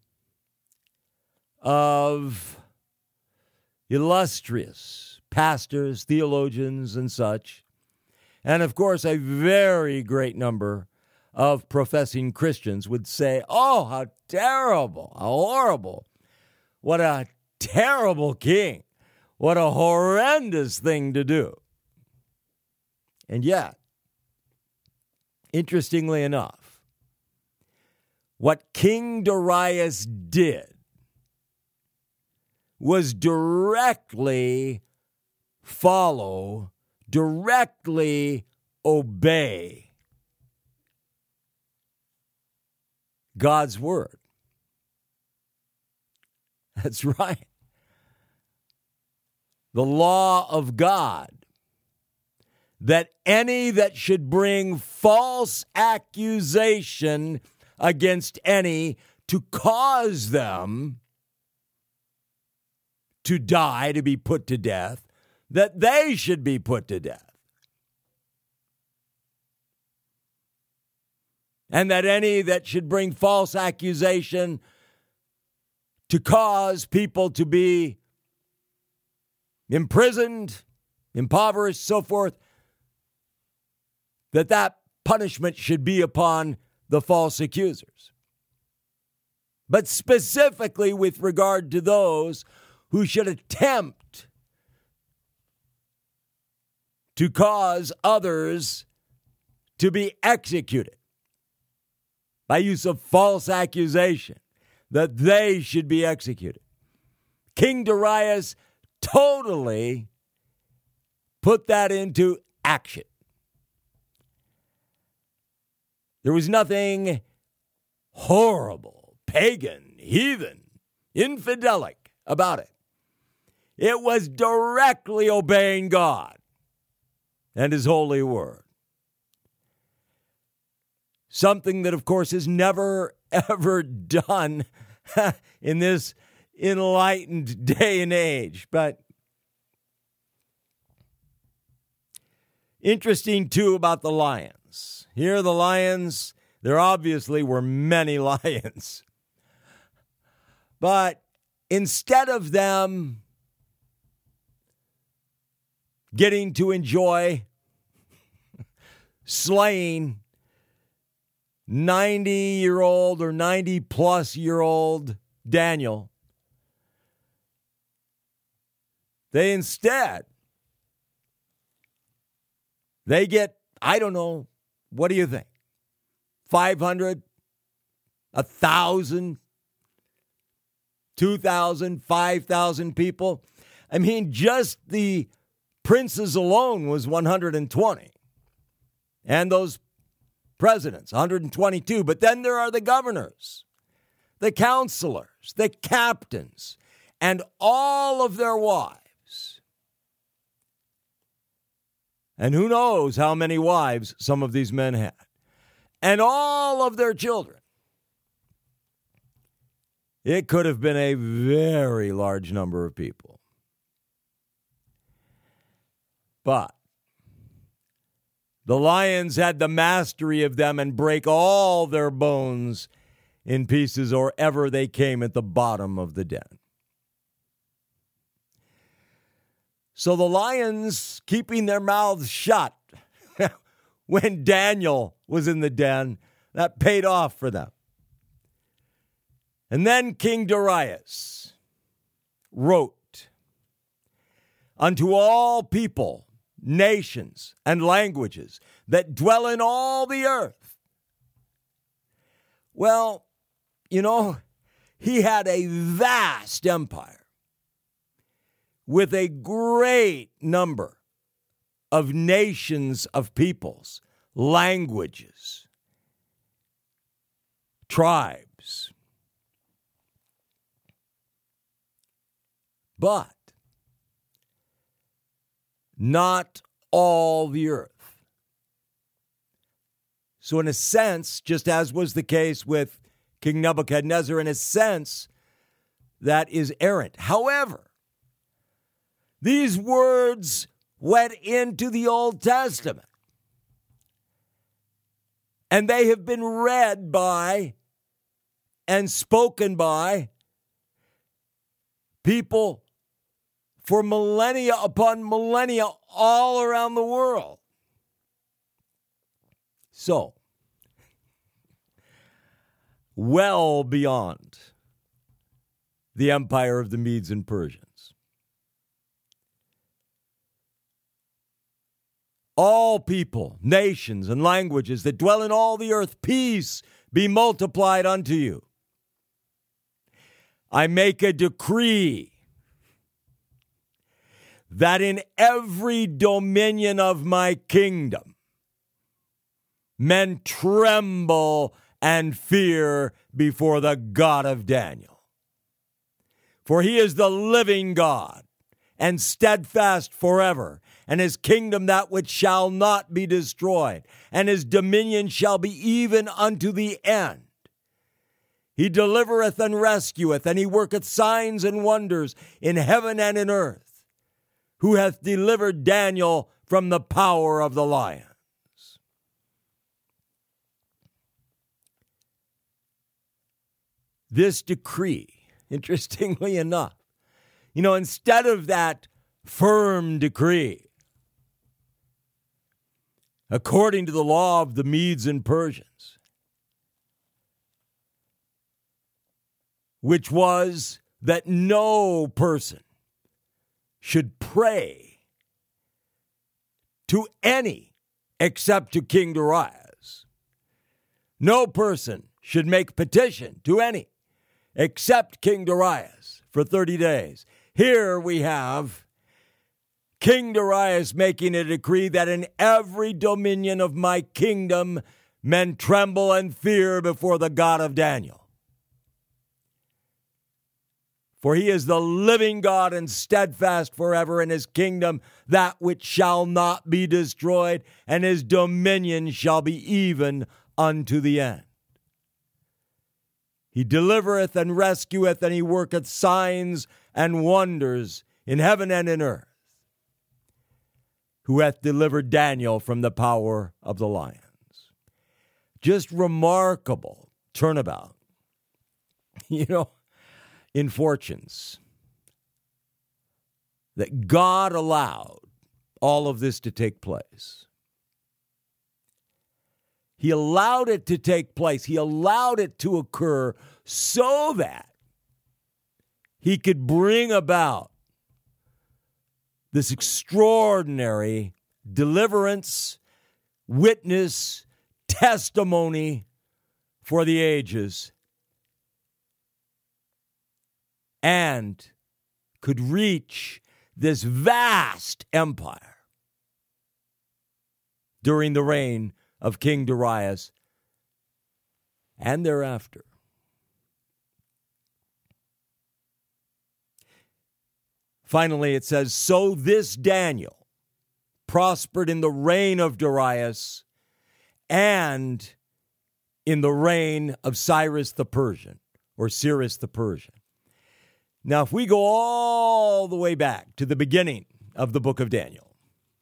of illustrious pastors, theologians, and such, and of course a very great number of professing Christians would say, oh, how terrible, how horrible, what a terrible king, what a horrendous thing to do. And yet, interestingly enough, what King Darius did was directly follow, directly obey God's word. That's right. The law of God, that any that should bring false accusation against any to cause them to die, to be put to death, that they should be put to death. And that any that should bring false accusation to cause people to be imprisoned, impoverished, so forth, that that punishment should be upon the false accusers. But specifically with regard to those who should attempt to cause others to be executed by use of false accusation, that they should be executed. King Darius totally put that into action. There was nothing horrible, pagan, heathen, infidelic about it. It was directly obeying God and his holy word. Something that, of course, is never, ever done in this enlightened day and age. But interesting, too, about the lions. Here, the lions, there obviously were many lions. But instead of them getting to enjoy slaying ninety-year-old or ninety-plus-year-old Daniel, they instead, they get, I don't know, what do you think? five hundred, one thousand, two thousand, five thousand people? I mean, just the princes alone was one hundred twenty. And those presidents, one hundred twenty-two. But then there are the governors, the counselors, the captains, and all of their wives. And who knows how many wives some of these men had. And all of their children. It could have been a very large number of people. But the lions had the mastery of them and break all their bones in pieces or ever they came at the bottom of the den. So the lions, keeping their mouths shut when Daniel was in the den, that paid off for them. And then King Darius wrote, unto all people, nations, and languages that dwell in all the earth. Well, you know, he had a vast empire with a great number of nations of peoples, languages, tribes. but not all the earth. So in a sense, just as was the case with King Nebuchadnezzar, in a sense, that is errant. However, these words went into the Old Testament, and they have been read by and spoken by people for millennia upon millennia all around the world. So, well beyond the empire of the Medes and Persians, all people, nations, and languages that dwell in all the earth, peace be multiplied unto you. I make a decree that in every dominion of my kingdom, men tremble and fear before the God of Daniel. For he is the living God, and steadfast forever, and his kingdom that which shall not be destroyed, and his dominion shall be even unto the end. He delivereth and rescueth, and he worketh signs and wonders in heaven and in earth, who hath delivered Daniel from the power of the lions. This decree, interestingly enough, you know, instead of that firm decree, according to the law of the Medes and Persians, which was that no person should pray to any except to King Darius. No person should make petition to any except King Darius for thirty days. Here we have King Darius making a decree that in every dominion of my kingdom men tremble and fear before the God of Daniel. For he is the living God and steadfast forever in his kingdom, that which shall not be destroyed, and his dominion shall be even unto the end. He delivereth and rescueth, and he worketh signs and wonders in heaven and in earth, who hath delivered Daniel from the power of the lions. Just remarkable turnabout, you know, in fortunes, that God allowed all of this to take place. He allowed it to take place. He allowed it to occur so that he could bring about this extraordinary deliverance, witness, testimony for the ages, and could reach this vast empire during the reign of King Darius and thereafter. Finally, it says, so this Daniel prospered in the reign of Darius and in the reign of Cyrus the Persian, or Cyrus the Persian. Now, if we go all the way back to the beginning of the book of Daniel,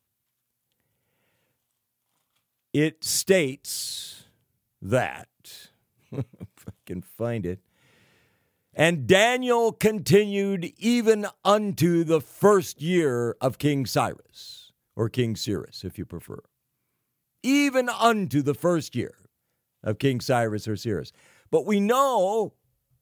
it states that, if I can find it, and Daniel continued even unto the first year of King Cyrus, or King Cyrus, if you prefer. Even unto the first year of King Cyrus or Cyrus. But we know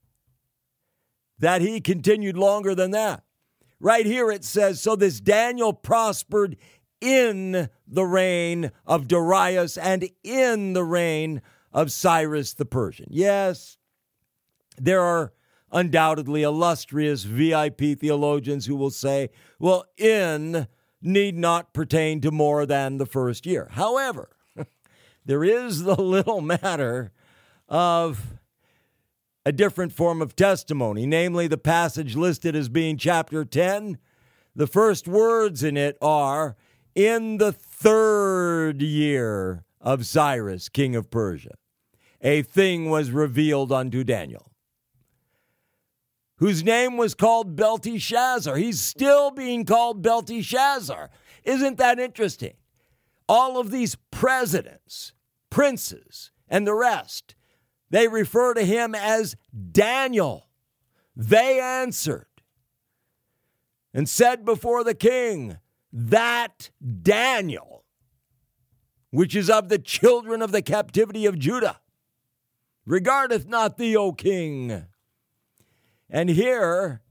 that he continued longer than that. Right here it says, so this Daniel prospered in the reign of Darius and in the reign of Cyrus the Persian. Yes, there are undoubtedly illustrious V I P theologians who will say, well, in need not pertain to more than the first year. However, there is the little matter of a different form of testimony, namely the passage listed as being chapter ten. The first words in it are, in the third year of Cyrus, king of Persia, a thing was revealed unto Daniel, whose name was called Belteshazzar. He's still being called Belteshazzar. Isn't that interesting? All of these presidents, princes, and the rest, they refer to him as Daniel. They answered and said before the king, that Daniel, which is of the children of the captivity of Judah, regardeth not thee, O king. And here,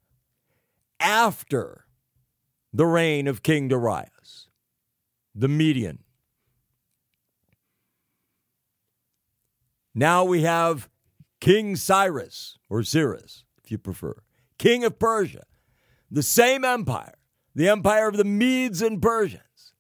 after the reign of King Darius, the Median, now we have King Cyrus, or Cyrus, if you prefer, king of Persia, the same empire, the empire of the Medes and Persians.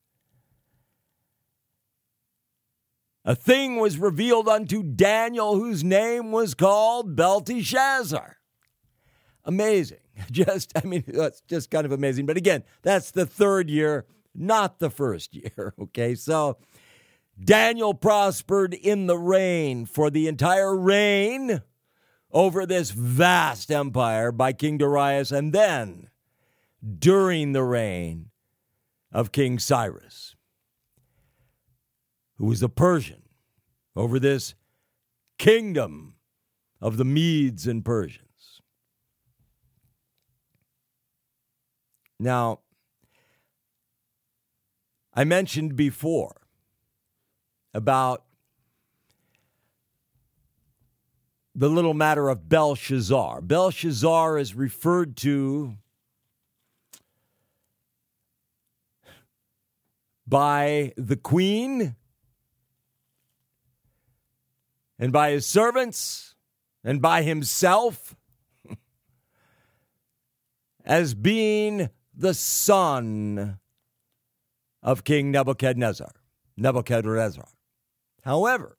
A thing was revealed unto Daniel, whose name was called Belteshazzar. Amazing. Just, I mean, that's just kind of amazing. But again, that's the third year, not the first year. Okay, so Daniel prospered in the reign, for the entire reign over this vast empire by King Darius, and then during the reign of King Cyrus, who was a Persian, over this kingdom of the Medes and Persians. Now, I mentioned before about the little matter of Belshazzar. Belshazzar is referred to by the queen and by his servants and by himself as being the son of King Nebuchadnezzar. Nebuchadnezzar. However,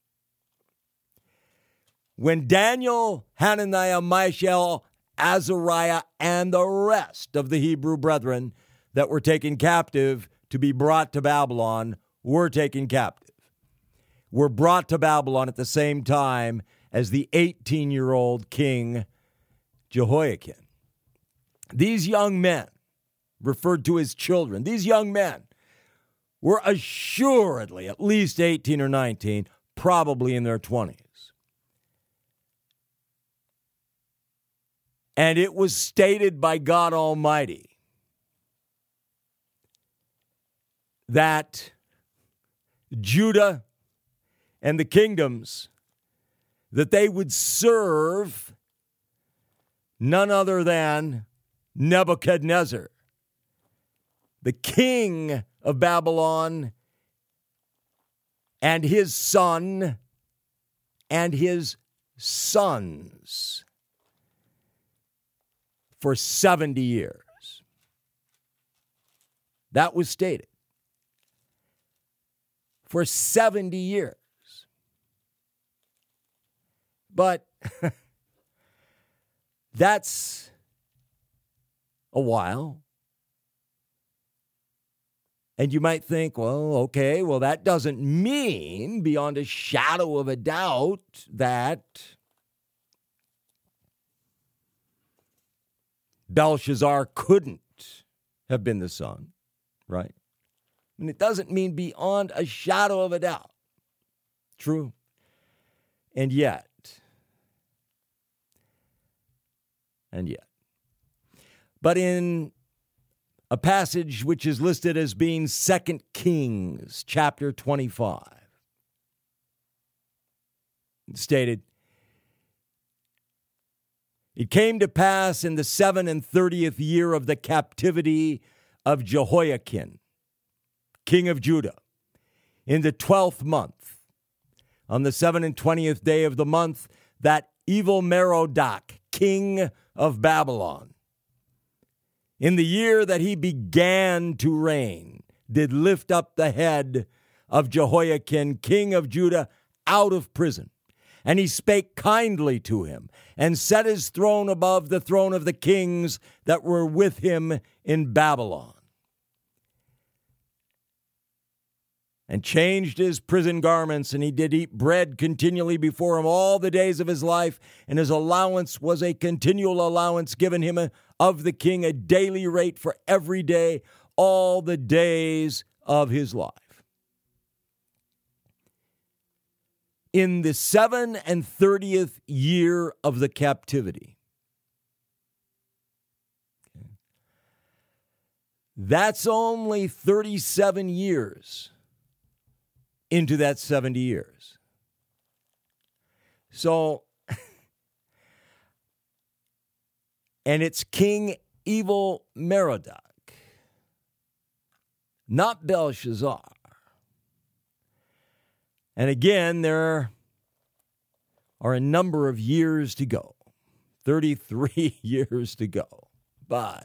when Daniel, Hananiah, Mishael, Azariah, and the rest of the Hebrew brethren that were taken captive to be brought to Babylon were taken captive, were brought to Babylon at the same time as the eighteen-year-old king Jehoiakim. These young men, referred to as children, these young men were assuredly at least eighteen or nineteen, probably in their twenties. And it was stated by God Almighty that Judah and the kingdoms, that they would serve none other than Nebuchadnezzar, the king of Babylon, and his son and his sons for seventy years. That was stated. For seventy years. But that's a while. And you might think, well, okay, well, that doesn't mean beyond a shadow of a doubt that Belshazzar couldn't have been the son, right? And it doesn't mean beyond a shadow of a doubt. True. And yet, and yet. But in a passage which is listed as being Second Kings, chapter twenty-five, it's stated, it came to pass in the seven and thirtieth year of the captivity of Jehoiakim, king of Judah, in the twelfth month, on the seven and twentieth day of the month, that evil Merodach, king of Babylon, in the year that he began to reign, did lift up the head of Jehoiakim, king of Judah, out of prison, And he spake kindly to him, and set his throne above the throne of the kings that were with him in Babylon. And changed his prison garments, and he did eat bread continually before him all the days of his life, and his allowance was a continual allowance given him of the king, a daily rate for every day, all the days of his life. In the seven and thirtieth year of the captivity. That's only thirty-seven years into that seventy years. So, and it's King Evil Merodach, not Belshazzar. And again, there are a number of years to go, thirty-three years to go. But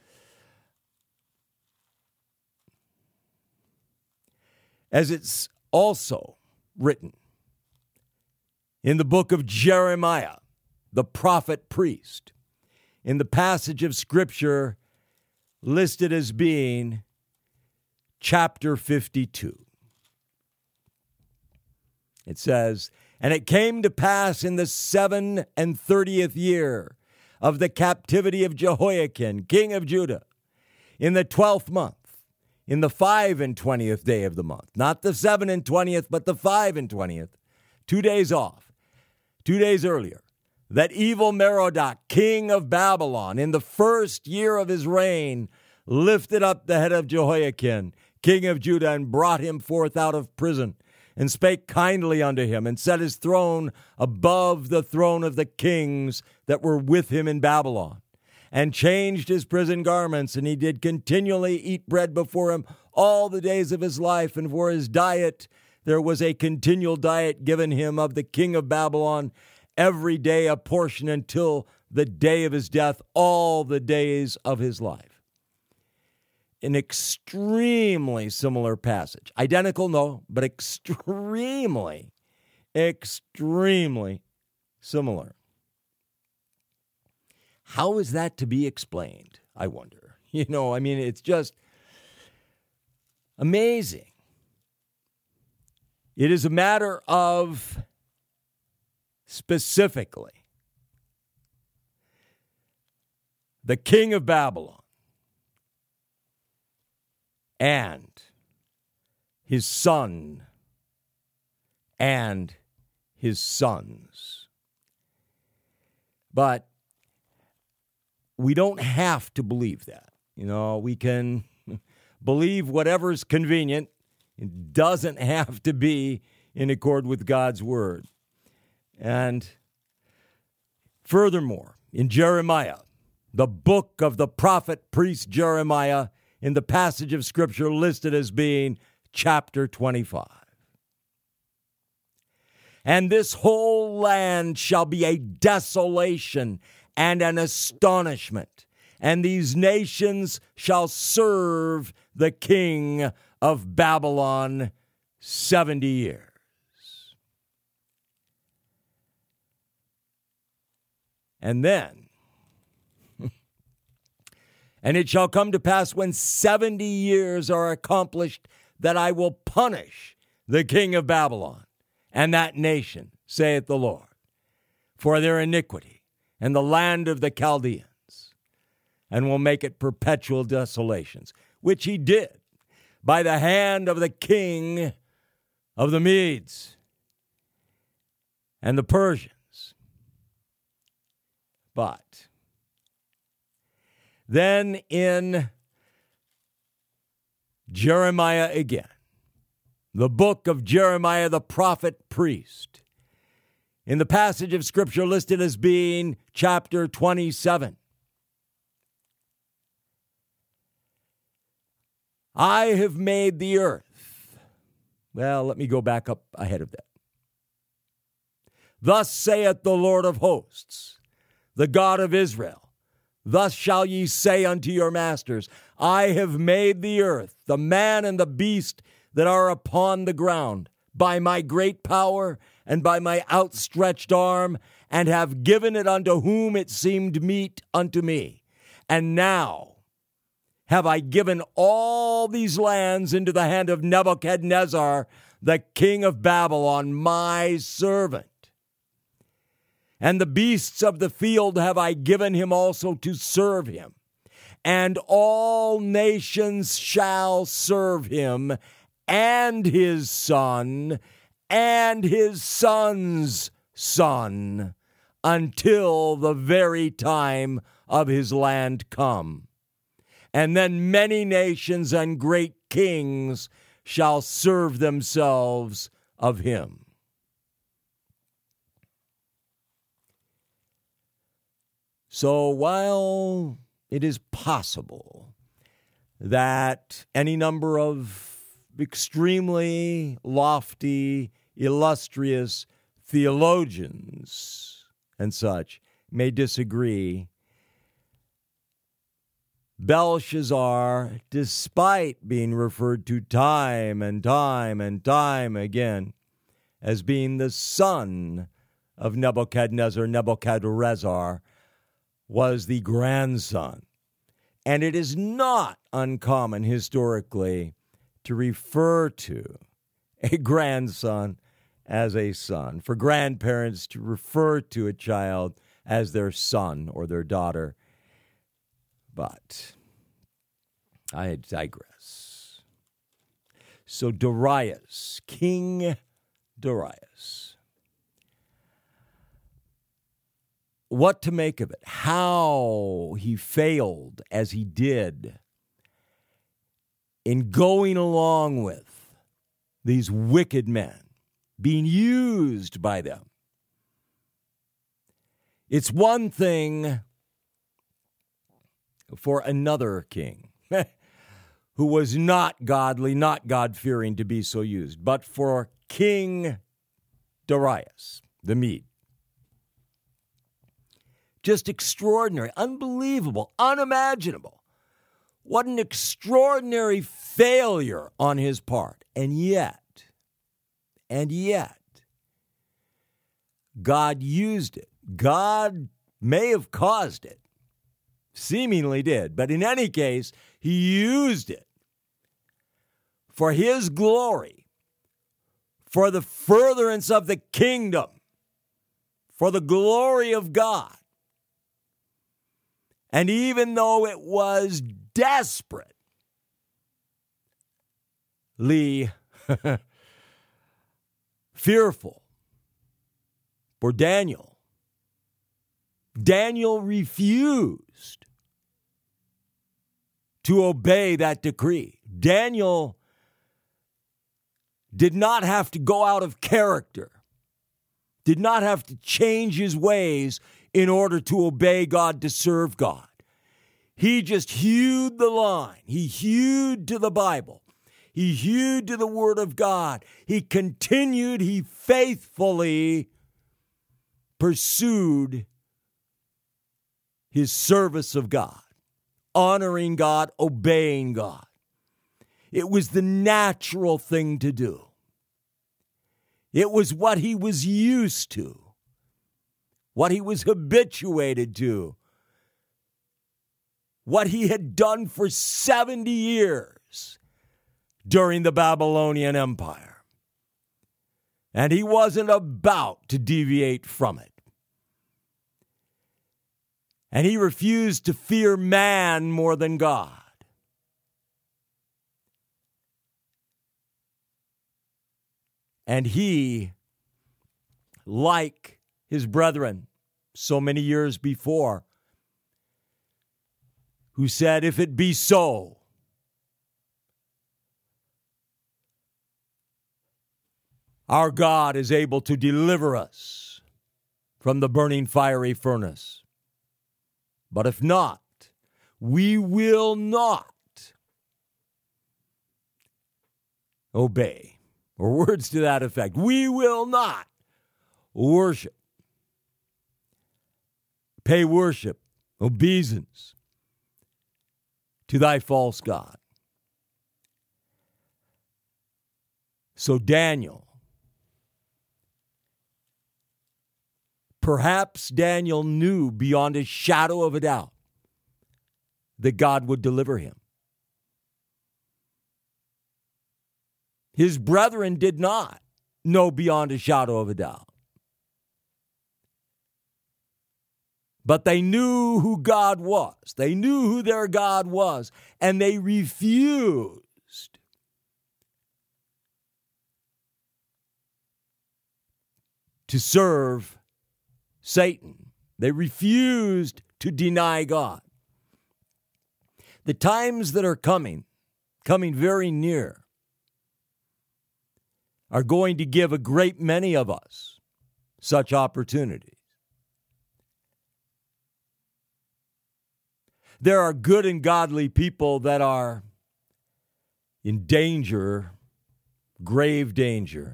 as it's also written in the book of Jeremiah, the prophet priest, in the passage of Scripture listed as being chapter fifty-two. It says, "And it came to pass in the seven and thirtieth year of the captivity of Jehoiakim, king of Judah, in the twelfth month, in the five and twentieth day of the month," not the seven and twentieth, but the five and twentieth, two days off, two days earlier, "that evil Merodach, king of Babylon, in the first year of his reign, lifted up the head of Jehoiakim, king of Judah, and brought him forth out of prison, and spake kindly unto him, and set his throne above the throne of the kings that were with him in Babylon, and changed his prison garments, and he did continually eat bread before him all the days of his life, and for his diet there was a continual diet given him of the king of Babylon, every day a portion until the day of his death, all the days of his life." An extremely similar passage. Identical, no, but extremely, extremely similar. How is that to be explained, I wonder? You know, I mean, it's just amazing. It is a matter of specifically the king of Babylon and his son and his sons. But we don't have to believe that. You know, we can believe whatever's convenient. It doesn't have to be in accord with God's word. And furthermore, in Jeremiah, the book of the prophet priest Jeremiah, in the passage of Scripture listed as being chapter twenty-five. "And this whole land shall be a desolation and an astonishment, and these nations shall serve the king of Babylon seventy years." And then, "And it shall come to pass when seventy years are accomplished that I will punish the king of Babylon and that nation, saith the Lord, for their iniquity and the land of the Chaldeans, and will make it perpetual desolations," which he did by the hand of the king of the Medes and the Persians. But then in Jeremiah again, the book of Jeremiah the prophet priest, in the passage of Scripture listed as being chapter twenty-seven, "I have made the earth." Well, let me go back up ahead of that. "Thus saith the Lord of hosts, the God of Israel, thus shall ye say unto your masters, I have made the earth, the man and the beast that are upon the ground, by my great power and by my outstretched arm, and have given it unto whom it seemed meet unto me. And now have I given all these lands into the hand of Nebuchadnezzar, the king of Babylon, my servant. And the beasts of the field have I given him also to serve him. And all nations shall serve him, and his son, and his son's son, until the very time of his land come. And then many nations and great kings shall serve themselves of him. So while it is possible that any number of extremely lofty, illustrious theologians and such may disagree, Belshazzar, despite being referred to time and time and time again as being the son of Nebuchadnezzar, Nebuchadrezzar, was the grandson. And it is not uncommon historically to refer to a grandson as a son, for grandparents to refer to a child as their son or their daughter. But I digress. So Darius, King Darius. What to make of it? How he failed as he did in going along with these wicked men, being used by them. It's one thing for another king who was not godly, not God-fearing to be so used, but for King Darius, the Mede. Just extraordinary, unbelievable, unimaginable. What an extraordinary failure on his part. And yet, and yet, God used it. God may have caused it, seemingly did, but in any case, he used it for his glory, for the furtherance of the kingdom, for the glory of God. And even though it was desperately fearful for Daniel, Daniel refused to obey that decree. Daniel did not have to go out of character, did not have to change his ways in order to obey God, to serve God. He just hewed the line. He hewed to the Bible. He hewed to the Word of God. He continued, he faithfully pursued his service of God, honoring God, obeying God. It was the natural thing to do. It was what he was used to, what he was habituated to, what he had done for seventy years during the Babylonian Empire. And he wasn't about to deviate from it. And he refused to fear man more than God. And he, like his brethren so many years before, who said, if it be so, our God is able to deliver us from the burning fiery furnace. But if not, we will not obey. Or words to that effect. We will not worship, pay worship, obeisance to thy false god. So Daniel Perhaps Daniel knew beyond a shadow of a doubt that God would deliver him. His brethren did not know beyond a shadow of a doubt. But they knew who God was. They knew who their God was, and they refused to serve Satan. They refused to deny God. The times that are coming, coming very near, are going to give a great many of us such opportunities. There are good and godly people that are in danger, grave danger.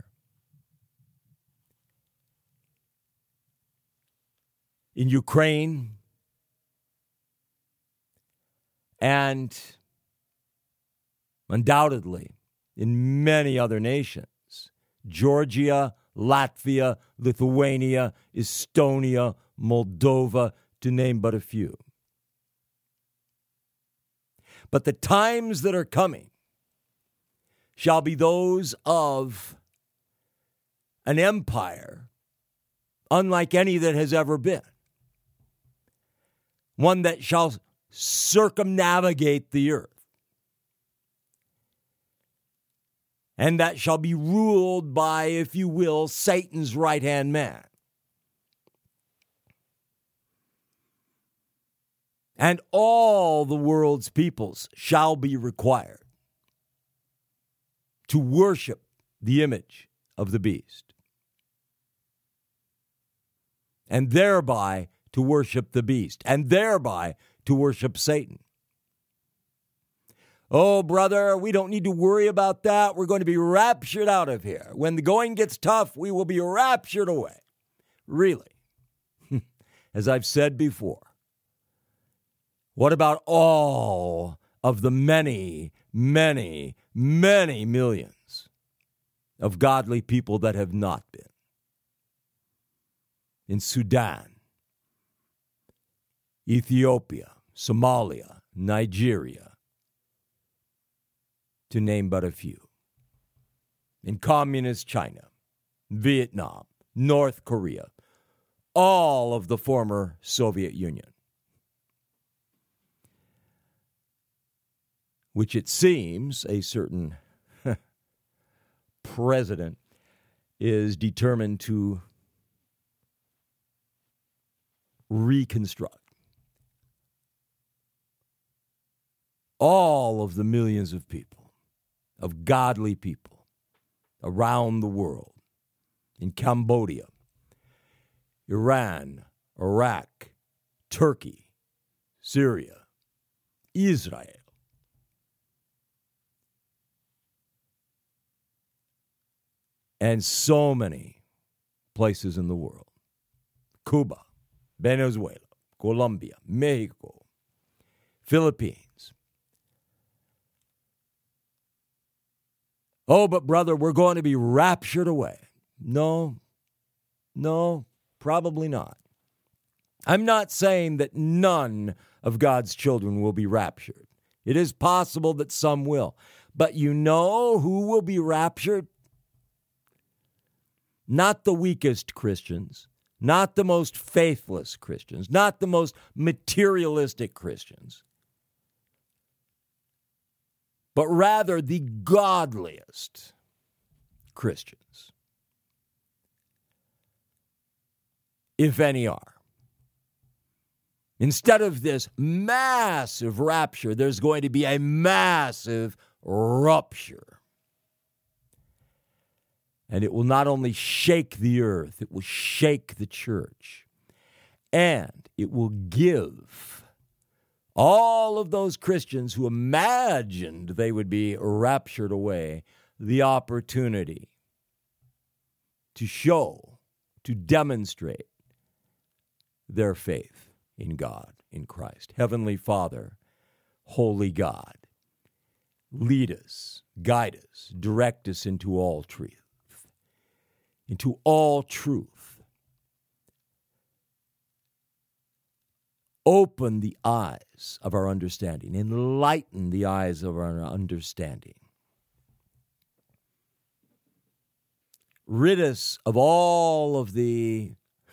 In Ukraine and undoubtedly in many other nations. Georgia, Latvia, Lithuania, Estonia, Moldova, to name but a few. But the times that are coming shall be those of an empire unlike any that has ever been. One that shall circumnavigate the earth. And that shall be ruled by, if you will, Satan's right-hand man. And all the world's peoples shall be required to worship the image of the beast. And thereby to worship the beast. And thereby to worship Satan. Oh, brother, we don't need to worry about that. We're going to be raptured out of here. When the going gets tough, we will be raptured away. Really? As I've said before, what about all of the many, many, many millions of godly people that have not been? In Sudan, Ethiopia, Somalia, Nigeria, to name but a few. In communist China, Vietnam, North Korea, all of the former Soviet Union, which it seems a certain president is determined to reconstruct. All of the millions of people, of godly people around the world, in Cambodia, Iran, Iraq, Turkey, Syria, Israel, and so many places in the world. Cuba, Venezuela, Colombia, Mexico, Philippines. Oh, but brother, we're going to be raptured away. No, no, probably not. I'm not saying that none of God's children will be raptured. It is possible that some will. But you know who will be raptured? Not the weakest Christians, not the most faithless Christians, not the most materialistic Christians, but rather the godliest Christians, if any are. Instead of this massive rapture, there's going to be a massive rupture. And it will not only shake the earth, it will shake the church. And it will give all of those Christians who imagined they would be raptured away the opportunity to show, to demonstrate their faith in God, in Christ. Heavenly Father, Holy God, lead us, guide us, direct us into all truth, into all truth. Open the eyes of our understanding. Enlighten the eyes of our understanding. Rid us of all of the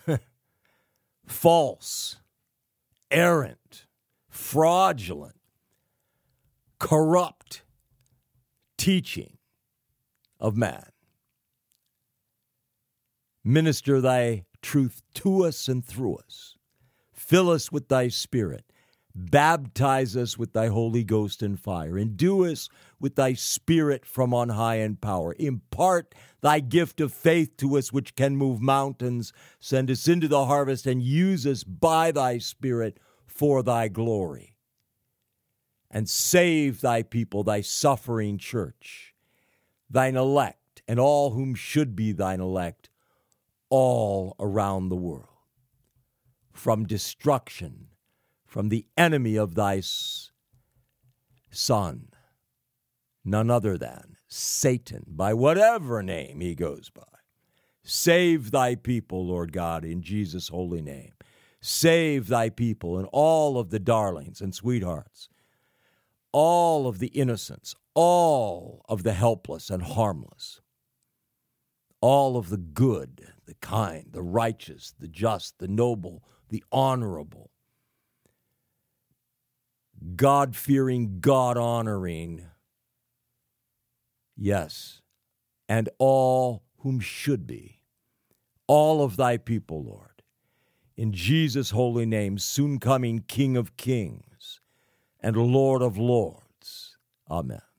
false, errant, fraudulent, corrupt teaching of man. Minister thy truth to us and through us. Fill us with thy Spirit. Baptize us with thy Holy Ghost and fire. Endue us with thy Spirit from on high in power. Impart thy gift of faith to us, which can move mountains. Send us into the harvest and use us by thy Spirit for thy glory. And save thy people, thy suffering church, thine elect, and all whom should be thine elect, all around the world, from destruction, from the enemy of thy Son, none other than Satan, by whatever name he goes by. Save thy people, Lord God, in Jesus' holy name. Save thy people and all of the darlings and sweethearts, all of the innocents, all of the helpless and harmless, all of the good, the kind, the righteous, the just, the noble, the honorable, God-fearing, God-honoring, yes, and all whom should be, all of thy people, Lord, in Jesus' holy name, soon coming King of kings and Lord of lords. Amen.